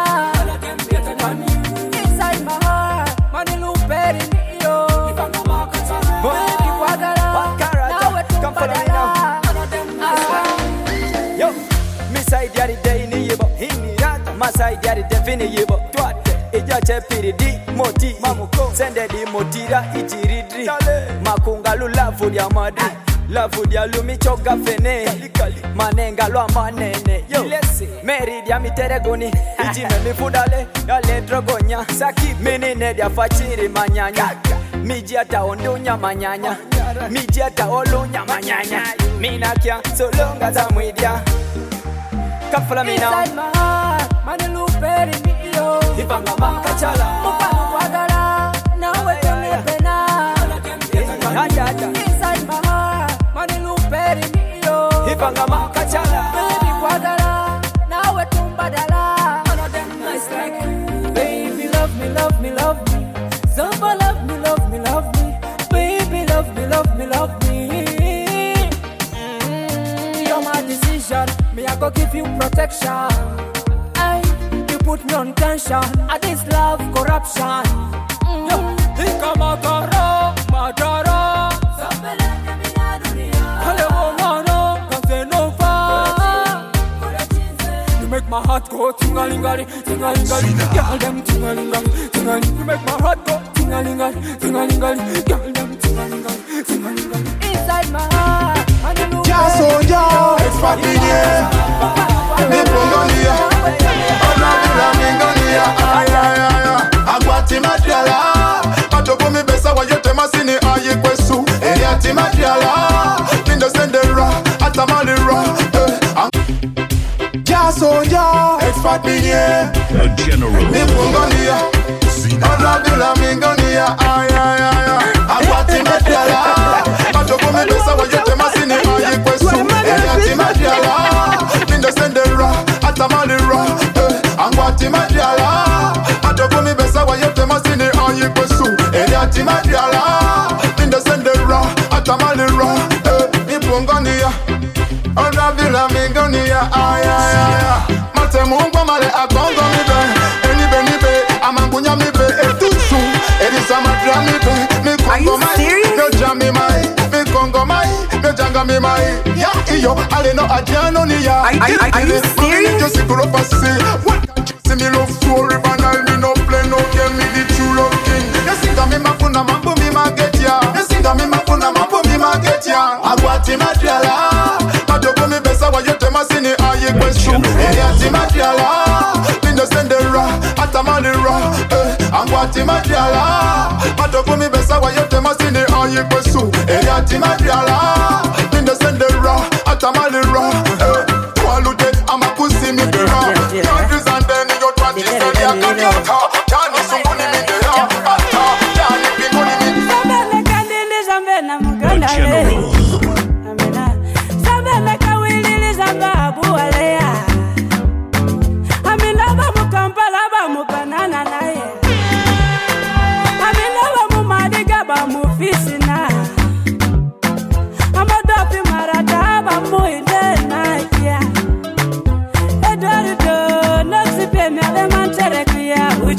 Inside my heart, man you look very me yo. Ipanga makasa, baby kwagala, nawe tumbadala. Yo, me side yari day ni yebo. Masai diari defini yibo twate ija chepiri di moti mamuko sende di motira ichiridri makunga lulafu dia madi lafu dia lumi choga fene manenga lwa manene yo meri dia miteregoni ijime mifudale yale drogonya saki minine dia fachiri manyanya miji ata ondunya manyanya miji ata olunya manyanya minakia solonga za mwidia kafala mina inside my heart, man you look very me yo. Ipanga makachala, mupano kwagala, nawe konepena. Inside my heart, man you look very me yo. Ipanga makachala, baby kwagala, nawe tumbadala. Nice like, baby love me, love me, love me. Zamba love me, love me, love me. Baby love me, love me, love me. Mm, you're my decision. Me, I go give you protection. Ay, you put me on tension. I this love corruption. Mm. Yo, hika makara, makara. Hale womano, Casanova. You make my heart go ting-a-ling-a-ling, ting-a-ling-a-ling. Girl, them ting-a-ling-a-ling, ting-a-ling. You make my heart go ting-a-ling-a-ling, ting-a-ling-a-ling. Girl, them ting-a-ling-a-ling, ting-a-ling-a-ling. Inside my heart, and you know. Ya soy yo, expatrié. Mi pongonía, ona bila mingonia. Ay ay ay, aguati madiala. Machopo mi besa wa yote masini ayi kwesu. Eliati madiala, kindo sendera, atamalira. Ya soy yo, expatrié. The General. Mi pongonía, ona bila mingonia. Ay ay ay, aguati madiala. Machopo mi besa wa yote masini ayi kwesu. Eliati madiala, kindo sendera, atamalira. Angwati madiala, machopo mi besa wa yote masini ayi kwesu. Eliati madiala, kindo sendera, atamalira. Ipongania, ona vila mingonia. Ay ay ay, mate mungu male akongo mi be. Eni be ni be, amangunya mi be. Etusu, elisa madra mi be. Mi kongo mai, no jami mai. Mi kongo mai, no janga mi mai. Ya iyo, ale no adiano ni ya. Are you serious? Just a girl of a say. What? See me love story, banal me no play no game. Me the true love king. You sing to me mafuna mambo mi maget ya. You sing to me mafuna mambo mi maget ya. Aguati madiala, majopo mi besa wa yote masini aye kwesu. Eliati madiala, lindo sendera, atamalira. Aguati madiala, majopo mi besa wa yote masini aye kwesu. Eliati madiala, lindo sendera, atamalira. Walute amakusi mi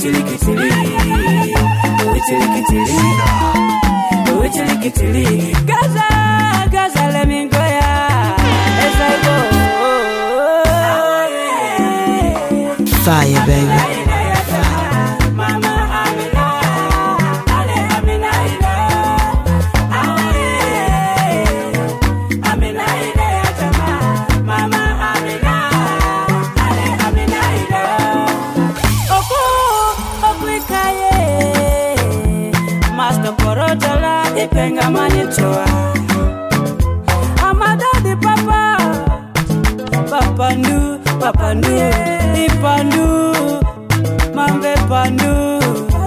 Witchy kitty, witchy kitty, witchy kitty. Gaza, Gaza, let me go ya. As I go. Fire, baby. Penga manichoa Amada di papa Papa nu, papa nu Ipandu Mambe pandu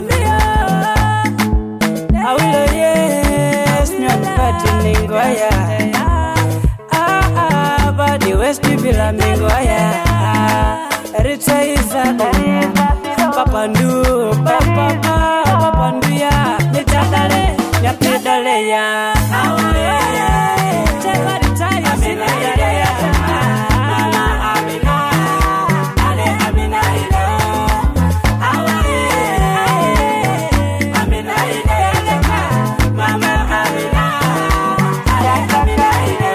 Awilo yes Nyon pati ningwaya Ah ah Badi west bibila mingwaya Rita izada Papa nu, papa pa Papa nu ya Nitadale Ya pedale ya, take all the time. Amina ya, Mama Amina, Ale Amina ila, awaye, Amina ila, Mama Amina, Ale Amina ila.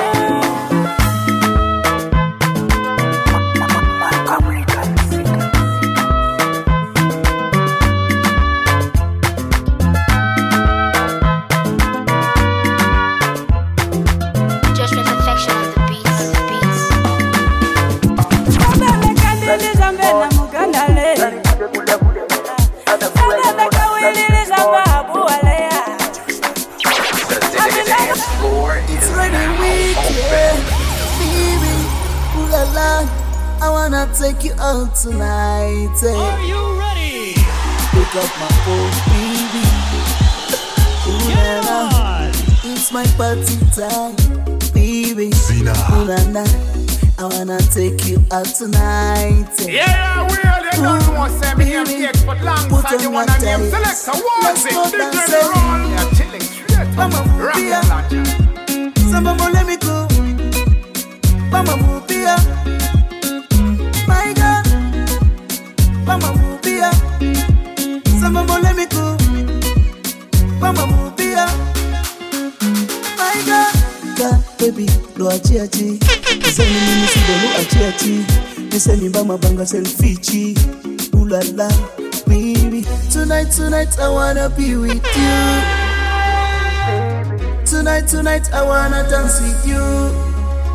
I wanna take you out tonight. Eh? Are you ready? Pick up my phone, baby. Ooh, Get la, la. It's my party time, baby. Ooh, la, la. I wanna take you out tonight. Eh? Yeah, we are the don't know say me here take but long side you wanna name select a what's it the general. Yeah, chilling straight. Mama Mupia, Samba Molemico. Mama Mupia. My God, Mama Mupia, Samba Molemico, Mama Mupia, my God, God, baby, lo achiachi, nisemi mimi sidolu achiachi, nisemi mama banga selfie, ooh la la, baby, tonight, tonight I wanna be with you, tonight, tonight I wanna dance with you.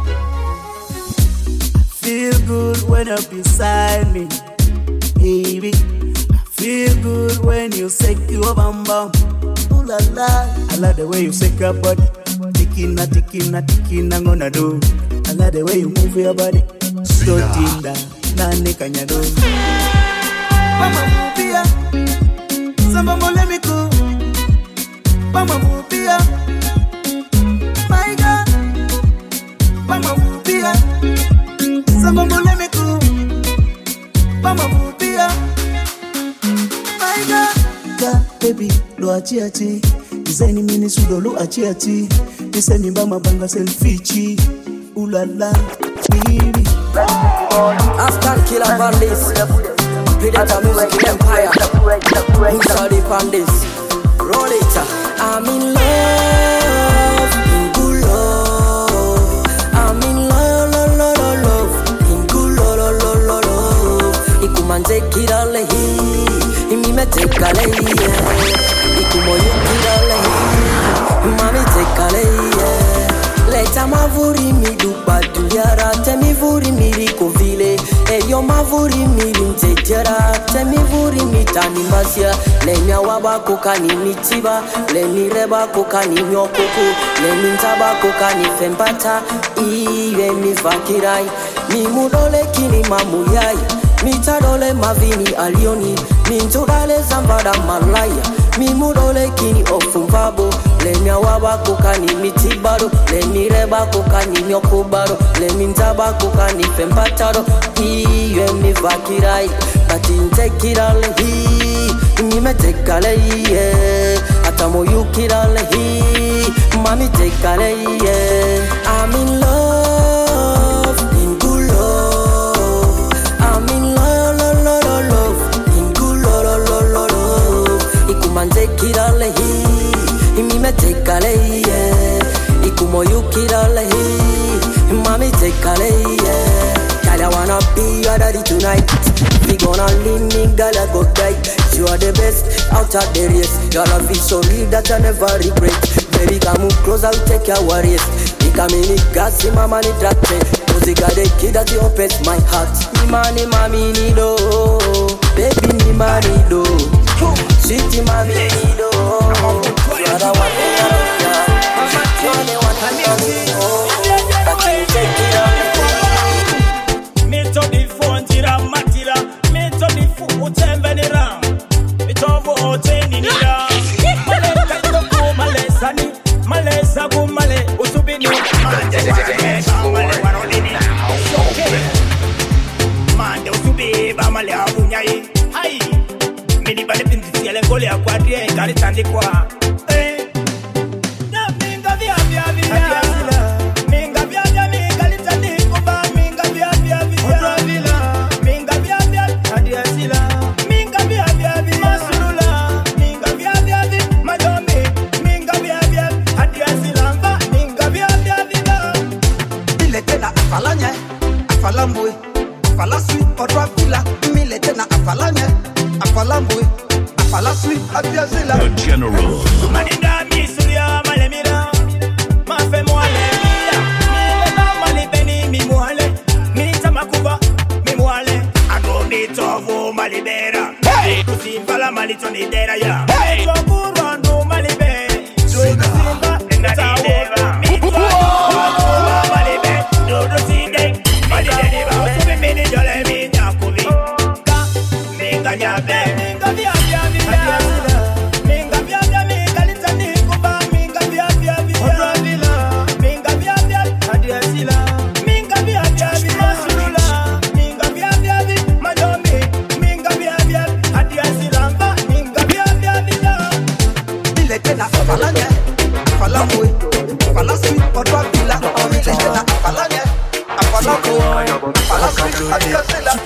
Feel good when you're beside me, baby. I feel good when you shake your bum bum. Ooh la la, I love the way you shake your body. Tikina, tikina, tikina, gonna do. I love the way you move your body. So tinda, nane kanyado. Mama Mupia, Samba Molemico. Mama Mupia, my God. Mama Mupia. Samba Molemico, Mama Mupia, my God, God, baby, lo achiachi, design mini sudo lo achiachi, nisemi mama banga selfie, ooh la la, baby. Afghan killer bandits, Predator music empire, Musali bandits, roll it, I'm in love, in good love, I'm in love. Manzekira lehi, imi meteka lehi, ikumoyukira lehi, mami teka lehi. Leta mavuri mi dupa duyara, temi vuri mi rikovile, eyo mavuri mi rinzejera, temi vuri mi tani masia, lemia wabako kani mitiba, lemi rebako kani nyokoko, lemi ntabako kani fembata, iye mi fakirai, mi mudole kini mamuyai. Mitadole mavini alioni, mintodale zambada malaya, mimudole kini ofumvabo, lemia wabako kani mitibaro, lemi rebako kani nyokobaro, lemi ntabako kani fempataro, iye mi vakirai, bati ntekira lehi, nime teka lehi, atamo yukira lehi, mami teka lehi, I'm in love, in good love. I'm in love, love, love, love, in good love, love, love. man take it all he. Me me take all yeah. Ikumo you kid all he. Mommy take all yeah. Girl, I wanna be your daddy tonight. We gonna leave me, girl, I go die. You are the best out of the race. Your love is so real that I never regret. Baby, come move close, I'll take your worries. You come in the gas, see my money track. Cause you got a kid that you opens my heart. Me money, mommy, need oh. Baby, me money, do. Sweetie, mommy, need oh. You are the one who I love, yeah. You are the one who I love, but you take it on. Me to the phone, tira matira. Me to the phone, temvenira. Me to vo teninira. Male kaito ko male sani. Male sabu male usubini. Male warolini. Mande usubi ba male abunyai. Hai. Mini bale pinti siele gole akwadie kari tandi kwa. Eh. Na minga via via via. Minga via via minga litandi kuba minga via via via. Minga via via adia sila. Minga via via via masulula. Minga via via via madomi. Minga via via adia sila mba. Minga via via via. Mile tena afalanya, afalambwe, afalasui odwa vila. Mile tena afalanya, afalambwe, afalasui adia sila. The General. Maninda misulia malemira. Mafe mwale mia. Mile na mali beni mi mwale. Minita makuba mi mwale. Ago mitovu malibera. Kusimba malito ni dera ya. Mito kurando malibe. Simba engadideva. Mito kurando malibe. Dodo sinde malideva. Usubi mini jole minya kubi. Ka minga nyabe. Minga via via via. Minga via via minga litani kuba. Minga via via via. Minga via via adia sila. Minga via via via sulula. Minga via via via madomi. Minga via via adia sila mba. Minga via via via. Mile tena afalanya, afalambwe, afalasui odwa vila. Mile tena afalanya, afalambwe, afalasui adia sila.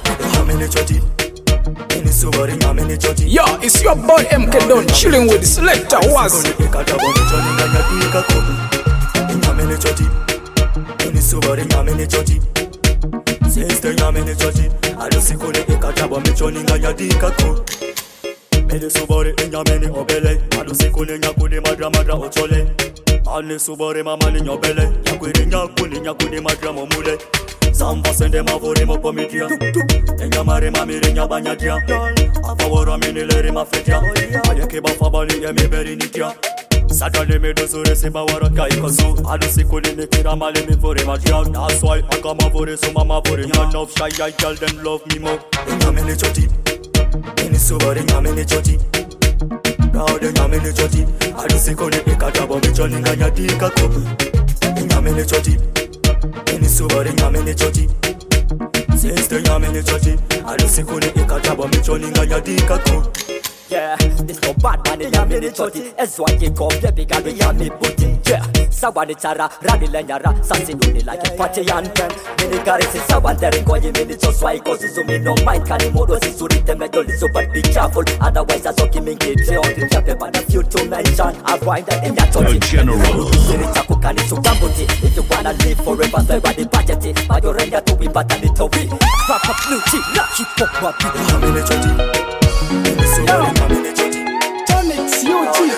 Yo, it's your boy M K Don chilling with Selector Was. Mede subore enyameni obele alusikule nyakude madra madra ochole ane subore mamani nyobele nyakude nyakude nyakude madra momule samba sende mavore mopomitia enyamare mamire nyabanyatia afawora minilere mafetia ayeke bafabali emiberi nitia Saturday me do sure se bawara kai kasu alusikule nikira male mi vore madra. That's why I come avore so mama vore none of shy I tell them love me more enyameni choti Ini subare nyamene choti Gaude nyamene choti Adisi kone ekatabo michoni nganya dika kopu Nyamene choti Ini subare nyamene choti Sister nyamene choti Adisi kone ekatabo michoni nganya dika kopu Yeah, this no bad man in yamini choti. That's why you come the big and yami booty. Yeah, sawani chara, rani lenyara, sasinuni like a party and pen. Mini garisi sawan deri goyi mini just why cause you me no mind kani modo si surite medoli so but be careful. Otherwise I soki mingi tre on the cape but a few to mention. I find that in your choti. The General. Sirita kukani sukambuti. If you wanna live forever, so everybody budget it. But you render to be but a little bit. Pop up blue tea, not keep up my people. Yamini choti Tonics, U T.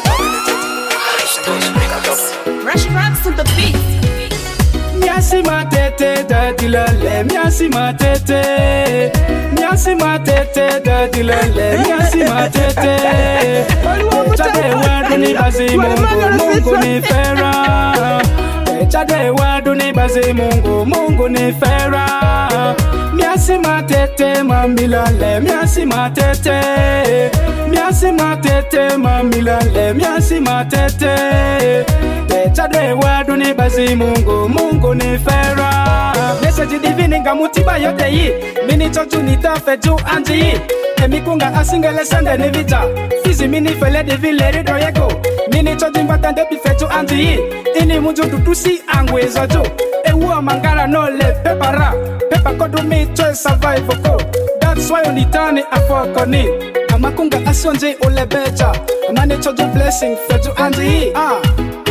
Rush rocks to the beat. Miasi matete daddy lale, miasi matete, miasi matete daddy lale, miasi matete. Chade wadu ni bazi Mungu, Mungu ni fera. Chade wadu ni bazi Mungu, Mungu ni fera. Miasi matete mamilale, miasi matete, miasi matete mamilale, miasi matete. Chade wadu ni bazi Mungu, Mungu ni fera. Message divine ngamutiba yote hii, mini chochu nitafeju anji hii. Emikunga asingele sende ni vita, fizi mini fele divile rido yeko. Mini chochu mbatande bifeju anji hii, ini munju tutusi angwezo jo. Ewa mangara no le pepara, pepa kodu mi choice survive ko. That's why only turn it a fuck on it. makunga asonje ole beja mane chojo blessing feju andi ah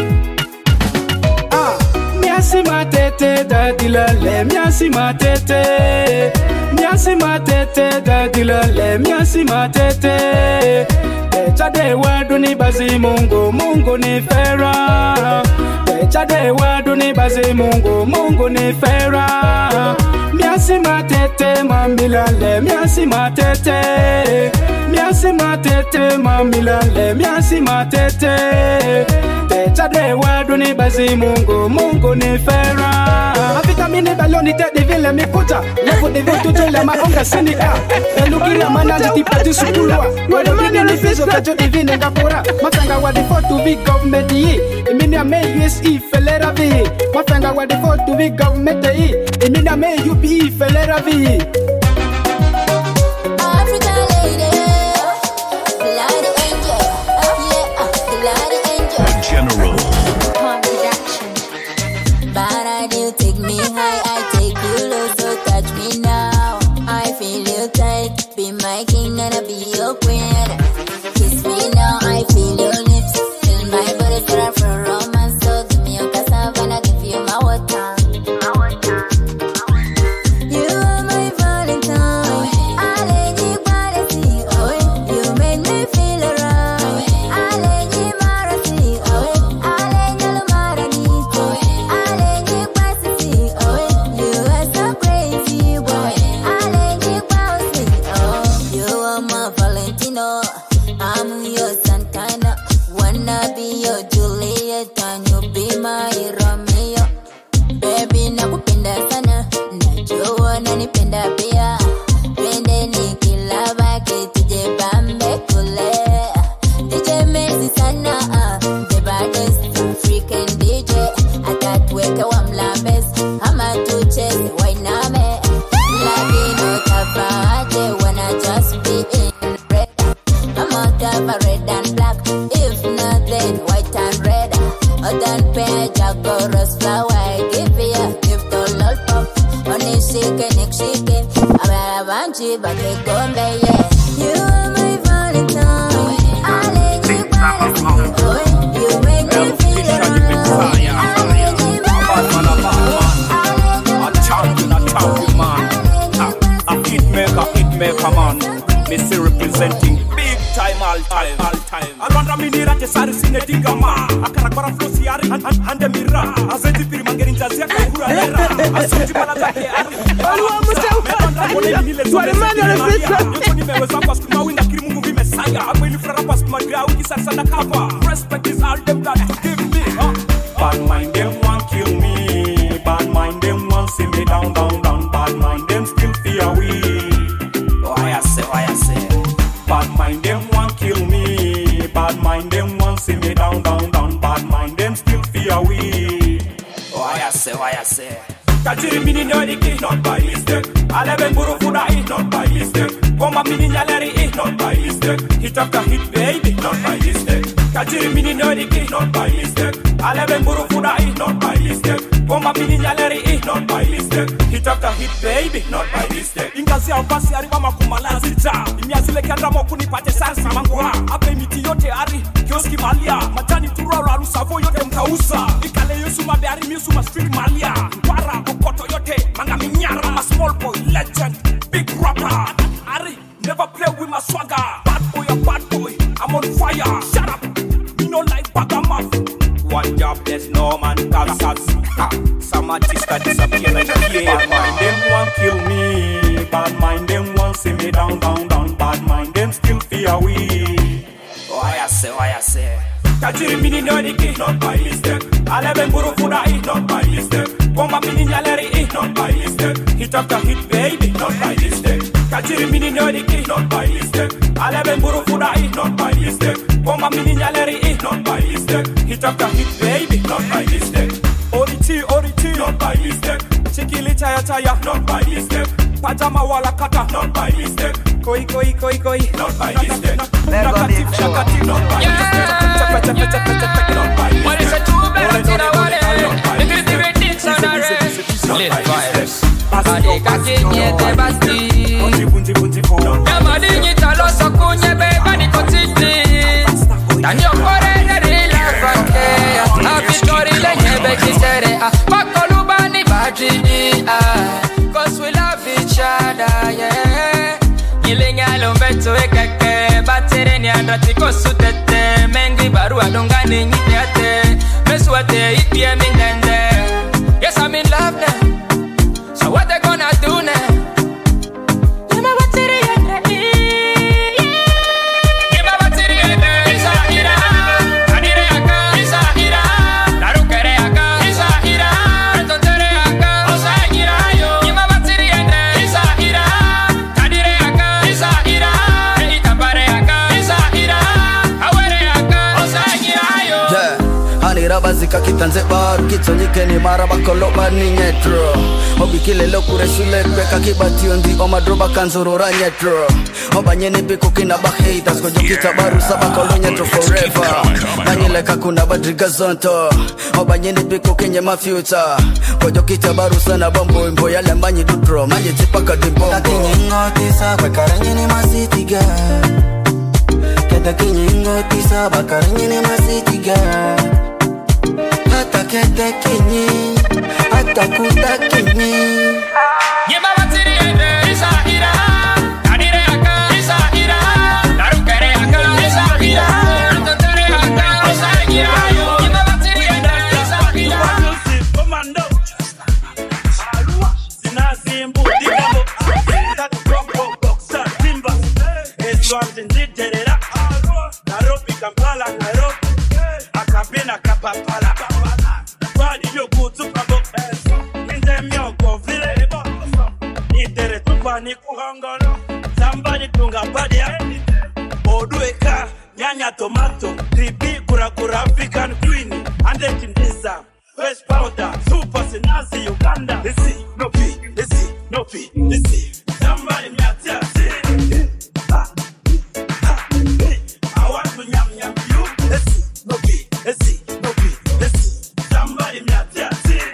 ah miasi matete dadilale miasi matete miasi matete dadilale miasi matete Chade wadu ni bazi Mungu, Mungu ni fera. Chade wadu ni bazi Mungu, Mungu ni fera. Miasi matete mamilale, miasi matete. Miasi matete mamilale, miasi matete. Chade wadu ni bazi Mungu, Mungu ni fera. Vitamini baloni te divile mikuta. Levo de vitu tole maonga sinika. Elukila manaji tipati sukulwa. Wado kini ni fizo kajo divine ngapura. Mafanga wadi for to be government yi. Imini ame U S E felera vi. Mafanga wadi for to be government yi. Imini ame U P E felera vi. Africa lady, blood angel, yeah, blood angel. The General. But you take me high, I take you low, so touch me now. I feel you tight, be my king and I be your queen. Kiss me now, I feel your lips, feel my body cry for romance. So give me your cassava and I give you my water. You are my Valentine, I let you see, oh, you make me feel around. I let you marry, oh, I let you marry, I let you see, oh, you are so crazy, boy. I let you see, oh, you are my Valentino, I'm your Santana. Wanna be your Juliet and you be my Romeo. Baby nakupenda sana, najua unanipenda pia. Twende nikilava tuje bambe kule. D J Messi sana, the baddest African D J. Atatweka wa mlambes, ama tucheze wainame. Latino tafaaje, wanna just be in red. I'm out of a red and black, if not then white and red. A dan page, I go rose flower, I give you a gift of lollipop. Only shake and shake it, I'm a banshee, but they go yeah. You are my Valentine, I let you buy oh, you make me feel around. I let you A champion, a champion man. A hit maker, hit maker man. Missy representing big time, all time, all time. Alwanda minira ke sari sine digama. Akara kora flosi ari ande mira. Azeti piri mangeri njazi yake hura lera. Asoti bala zake ari. Alwa museu. Tuare mani alefisa. Yoko ni mewe zamba skuma winda kiri mungu vi mesaya. Agwe ili frara pas kuma gra uki sarsa na kava. Respect is all them got to give me. Bad mind them want kill me. Bad mind them want see me down, down, down. Bad mind them still fear we. Why I say, why I say. Bad mind them want kill me. Bad mind them want see me down, down, down. Bad mind them still fear we. Why I say, why I say. Kajiri mini nori ki not by mistake. Alebe buru fuda it not by mistake. Goma mini nyaleri it not by mistake. Hit after hit baby not by mistake. Kajiri mini nori ki not by mistake. Alebe buru fuda it not by mistake. Goma mini nyaleri it not by mistake. Hit after hit baby not by mistake. Ingazi ya upasi ariba makumala zita. Imiazile kiandra mokuni pate sarsi mangua. Ape miti yote ari kioski malia. Majani turora rusavo yote mkausa. Ikale yosu mabeari miusu ma street malia. Para okoto yote manga minyara. I'm a small boy legend, big rapper. Ari never play with my swagger. Bad boy a bad boy, I'm on fire. Shut up, me no like bagamuff. One job there's no man that's us. Some artista disappear like a bad mind them want kill me. Bad mind them want see me down, down, down. Bad mind them still fear we. Why I say, why I say. Kajiri mini nori ki not by mistake. Alebe buru fuda it not by mistake. Goma mini nyaleri it not by mistake. Hit after hit baby not by mistake. Kajiri mini nori ki not by mistake. Alebe buru fuda it not by mistake. Goma mini nyaleri it not by mistake. Hit after hit baby not by mistake. Oriti oriti not by mistake. Chikili chaya chaya not by mistake. Pajama wala kata not by mistake. Koi koi koi koi not by mistake. Nakatif nakatif not by mistake. What is a two blood in a wallet? It is the reddish on a red. Lit virus. Adeka kenye te basti. Yama dinyi talo so kunye be. Katratiko sutete, mengi baru adongani nyiteate. Meswate itie mindende. Yes, I'm in love now. So what they gonna do now? Bazika kitanze baru kitonyike ni mara bakolo bani nyetro obikile lokure shule beka kibati ondi omadroba kanzurura nyetro obanyene biko kina bahaters kojo kitabaru sabakolo nyetro forever banyele kakuna badriga zonto obanyene biko kenye ma future kojo kitabaru sana bombo imbo yale manyi dutro manyi tipaka dibombo kakinyengo tisa bakaranyene masitiga keda kinyengo tisa bakaranyene masitiga Hata kete kinyi, hata kuta kinyi. Yema watiri ende, isa ira. Kadire aka, isa ira. Darukere aka, isa ira. Antotere aka, isa ira. Yema watiri ende, isa ira. Commando. Alua, sinazimbu, digamo. That proper boxer, timber. Eswanje nditerera. Nairobi, Kampala, Nairobi. Akabina, Kapapala. Somebody tunga badia Odueka, nyanya tomato Tribi kura kura African queen Ande kindisa Fresh powder, super sinazi Uganda Lisi, no pi, lisi, no pi, lisi Somebody myatia I want to nyam nyam you Lisi, no pi, lisi, no pi, lisi Somebody myatia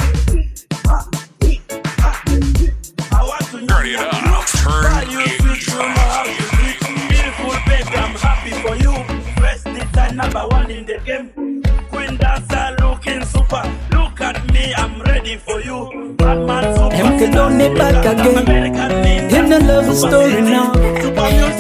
Turn it up. Turn it up. Beautiful baby, I'm happy for you. Best design number one in the game. Queen dancer looking super. Look at me, I'm ready for you. Batman super. And we don't need back again. In the love story now. Yeah,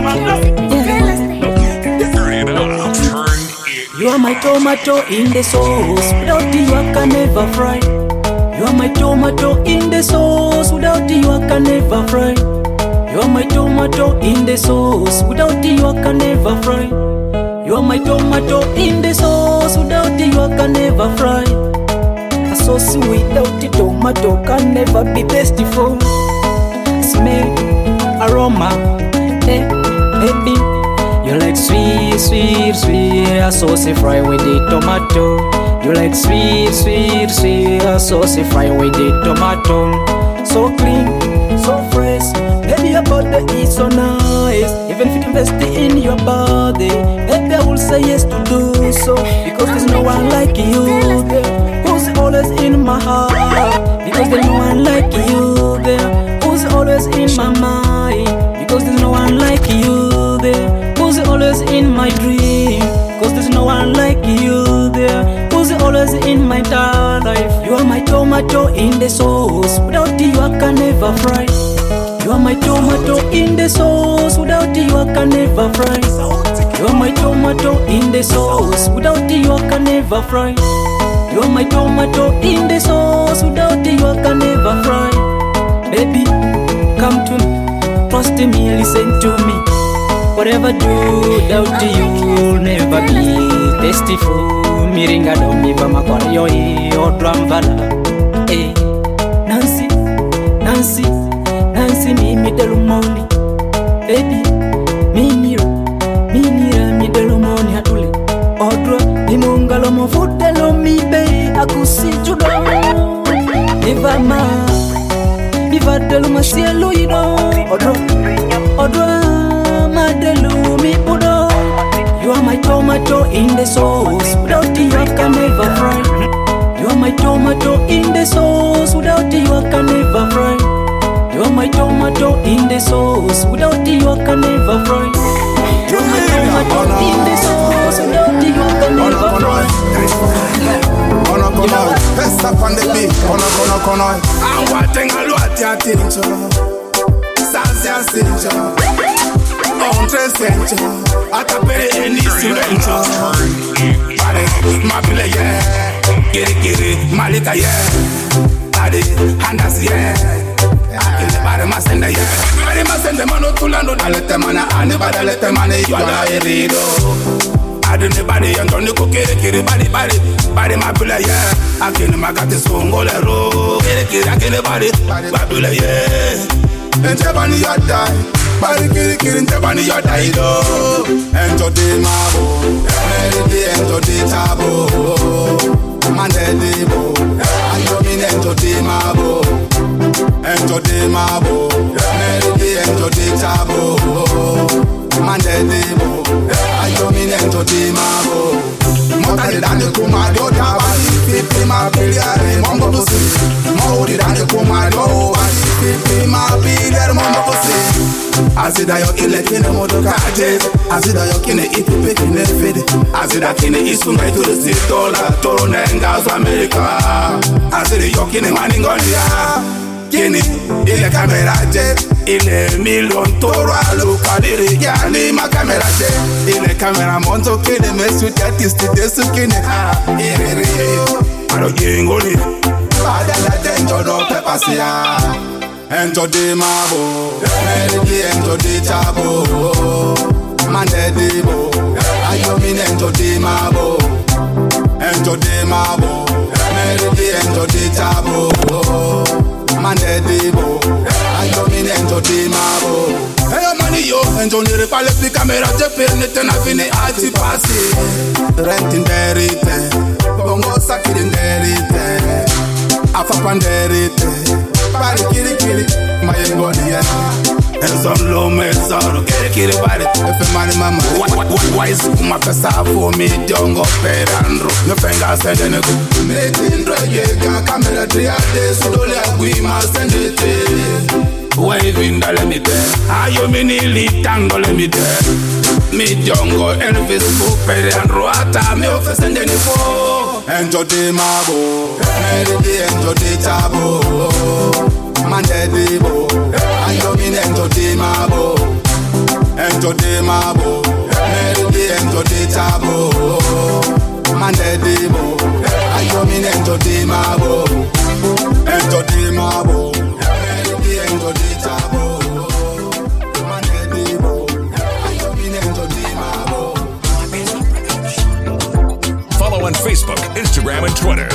yeah. Turn it up. Turn it. You are my tomato in the sauce. Without you, I can never fry. You are my tomato in the sauce. Without you, I can never fry. You are my tomato in the sauce. Without you, I can never fry. You are my tomato in the sauce. Without you, I can never fry. A sauce without the tomato can never be tasteful. Smell, aroma, eh, baby. You like sweet, sweet, sweet. A sauce fry with the tomato. You like sweet, sweet, sweet. A sauce fry with the tomato. So clean, so fresh. Baby, your body is so nice. Even if you invest in your body, baby, I will say yes to do so. Because there's no one like you there, who's always in my heart. Because there's no one like you there, who's always in my mind. Because there's no one like you there, who's always in my dream. Because there's no one like you there, who's always in my entire life. You are my tomato in the sauce. Without you, I can never fry. You are my tomato in the sauce. Without you, I can never fry. You are my tomato in the sauce. Without you, I can never fry. You are my tomato in the sauce. Without you, I can never fry. Baby, come to me, trust me, listen to me. Whatever do, without you, will never be tasteful. Miringa do mi ba makwayo e o drum vala. Eh, Nancy, Nancy, Nancy mi mi delumoni. Baby, mi mira, mi mira mi delumoni atule. Odro mi mungalo mo futelo mi be akusi judo. Eva ma, mi va deluma cielo ido. Odro, odro. You are my tomato in the sauce. Without you, I can never fry. You are my tomato in the sauce. Without you, I can never fry. You are my tomato in the sauce. Without you, I can never fry. You are my tomato in the sauce. Without you, I can never fry. Kono kono, best up on the beat. Kono kono kono. I'm watching a lot of things. Sans ya sinja. Entre essential. I can pay any essential. Body, my play, yeah. Get it, get it, my liquor, yeah. Body, handas, yeah. I kill the body, my sender, yeah. Body, my sender, man, no tulando, I let them on, I never let them on, you are a hero. I don't know body, and don't look at it, body, body, body, my play, yeah. I kill my cat, is on go, get it, get it, I kill the body, my play, yeah. And Jabani ya die, body kiri kiri Jabani ya die do. Ento de mabo, melody ento de tabo, mande de bo. Ando min ento de mabo, ento de mabo, melody ento de tabo, mande de bo. Ando min ento de mabo. Motari dani kumado tabali, pipi ma piliare mongo pusi. Mori dani kumado bali, pipi ma piliare mongo pusi. Azida yo kile kine modo kaje, azida yo kine ipipe kine fede, azida kine isunga to the state dollar, toro nenga zo America. Azida yo kine maningolia, kine ile kamera je, ile million toro aluka diri yani ma kamera je, ile kamera monto kine mesu artist desu kine ha, ire aro yengoli, badala dentro do pepasia. Ento de mabo, melody ento de tabo, mande de bo. Ayo min ento de mabo, ento de mabo, melody ento de tabo, mande de bo. Ayo min ento de mabo. Hey money yo, ento nire pale pi camera je pernete na fine ati pasi. Rentin derite, bongo sakiri derite, afapan derite. Body kiri kiri, my body yeah. And some low men sorrow, kiri kiri body. If a man mama, what what what why is my pesa for me? Don't go perandro, no finger send a go. Meeting drag camera three days, so don't let we must send it. Waving the let me there. Are you mini lead tango let me there? Me jongo and Facebook perandro ata me office and then for. Ento de mabo, melody ento de tabo, mande de bo. Ayo min ento de mabo, ento de mabo, melody ento de tabo, mande de bo. Ayo min ento de mabo, ento de mabo, melody ento de tabo, mande de bo. Ayo min ento de mabo. Follow on Facebook, Instagram, and Twitter.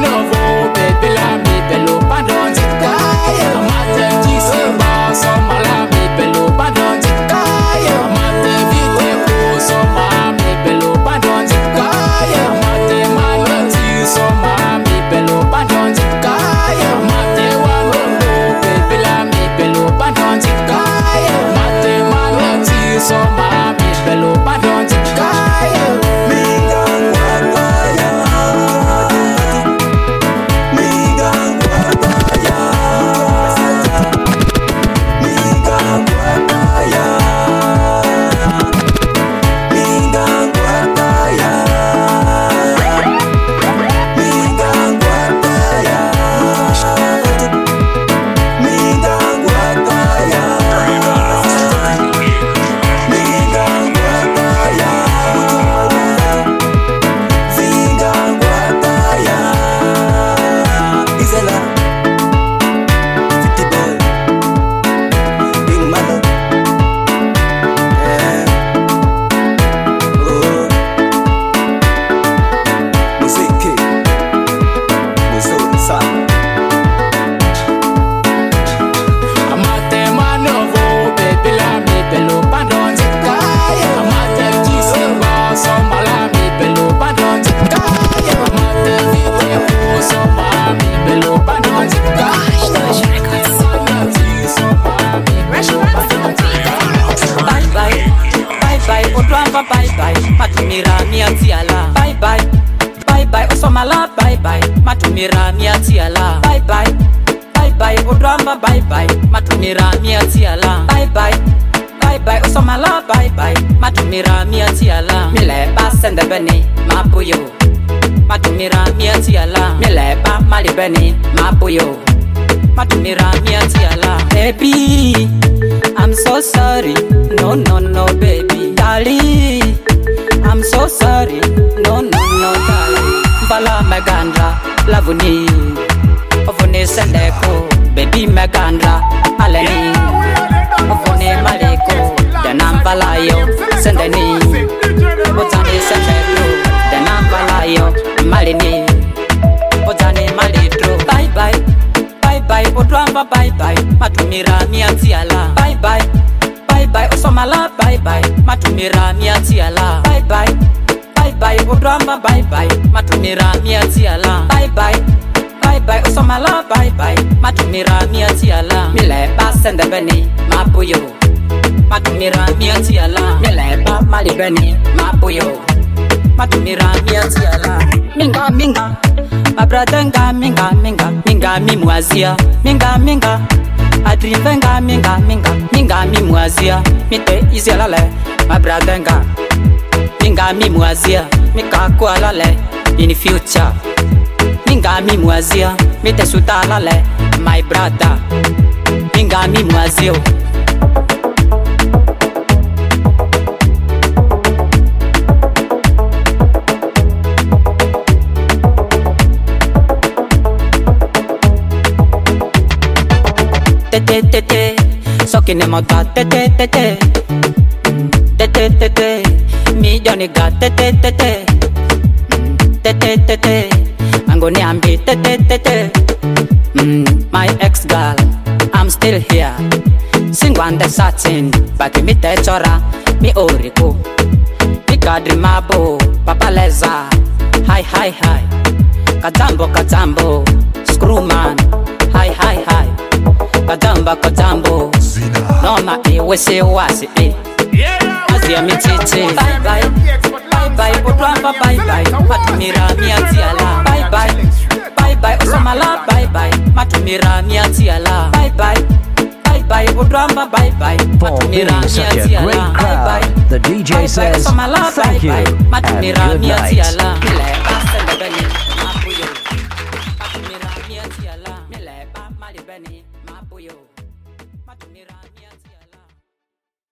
Amate Jesus, boss on my life. bye odwamba bye bye matumira miatiala bye bye bye bye osomala bye bye matumira miatiala bye bye bye bye odwamba bye bye matumira miatiala bye bye bye bye osomala bye bye matumira miatiala mile basende beni mapuyo matumira miatiala mile ba mali beni mapuyo matumira miatiala baby I'm so sorry no no no baby darling I'm so sorry no no no darling bala megandra lavuni ovone sendeko baby megandra aleni ovone maleko danam balayo sendeni otane sendeko danam balayo malini otane malidro bye bye bye bye odwamba bye bye matumira miatiala bye bye bye bye osomala bye bye matumira miatiala bye bye bye bye odwamba bye bye matumira miatiala bye bye bye bye osomala bye bye matumira miatiala mile basende beni mapuyo matumira miatiala mile ba mali beni mapuyo matumira miatiala minga minga my brother nga minga minga minga mimwazia minga minga adrivenga minga minga minga mimwazia mite izialale my brother nga minga mimwazia mikakualale in future minga mimwazia mite sutalale my brother minga mimwazia te te te so que ne mota te te te te te te te te mi Johnny got te te te te te te te te angoni ambi te te te te my ex girl I'm still here sing one the satin but mi te chora mi oriko mi kadri mabo papa leza hi hi hi katambo katambo screwman hi hi hi Kadamba kadambo Noma e wese wasi e Azia mitete Bye bye Bye bye odwamba bye bye Matumira miatiala Bye bye Bye bye osomala bye bye Matumira miatiala Bye bye Bye bye odwamba bye bye Matumira miatiala Bye bye The D J says thank you and good night. Mapuyo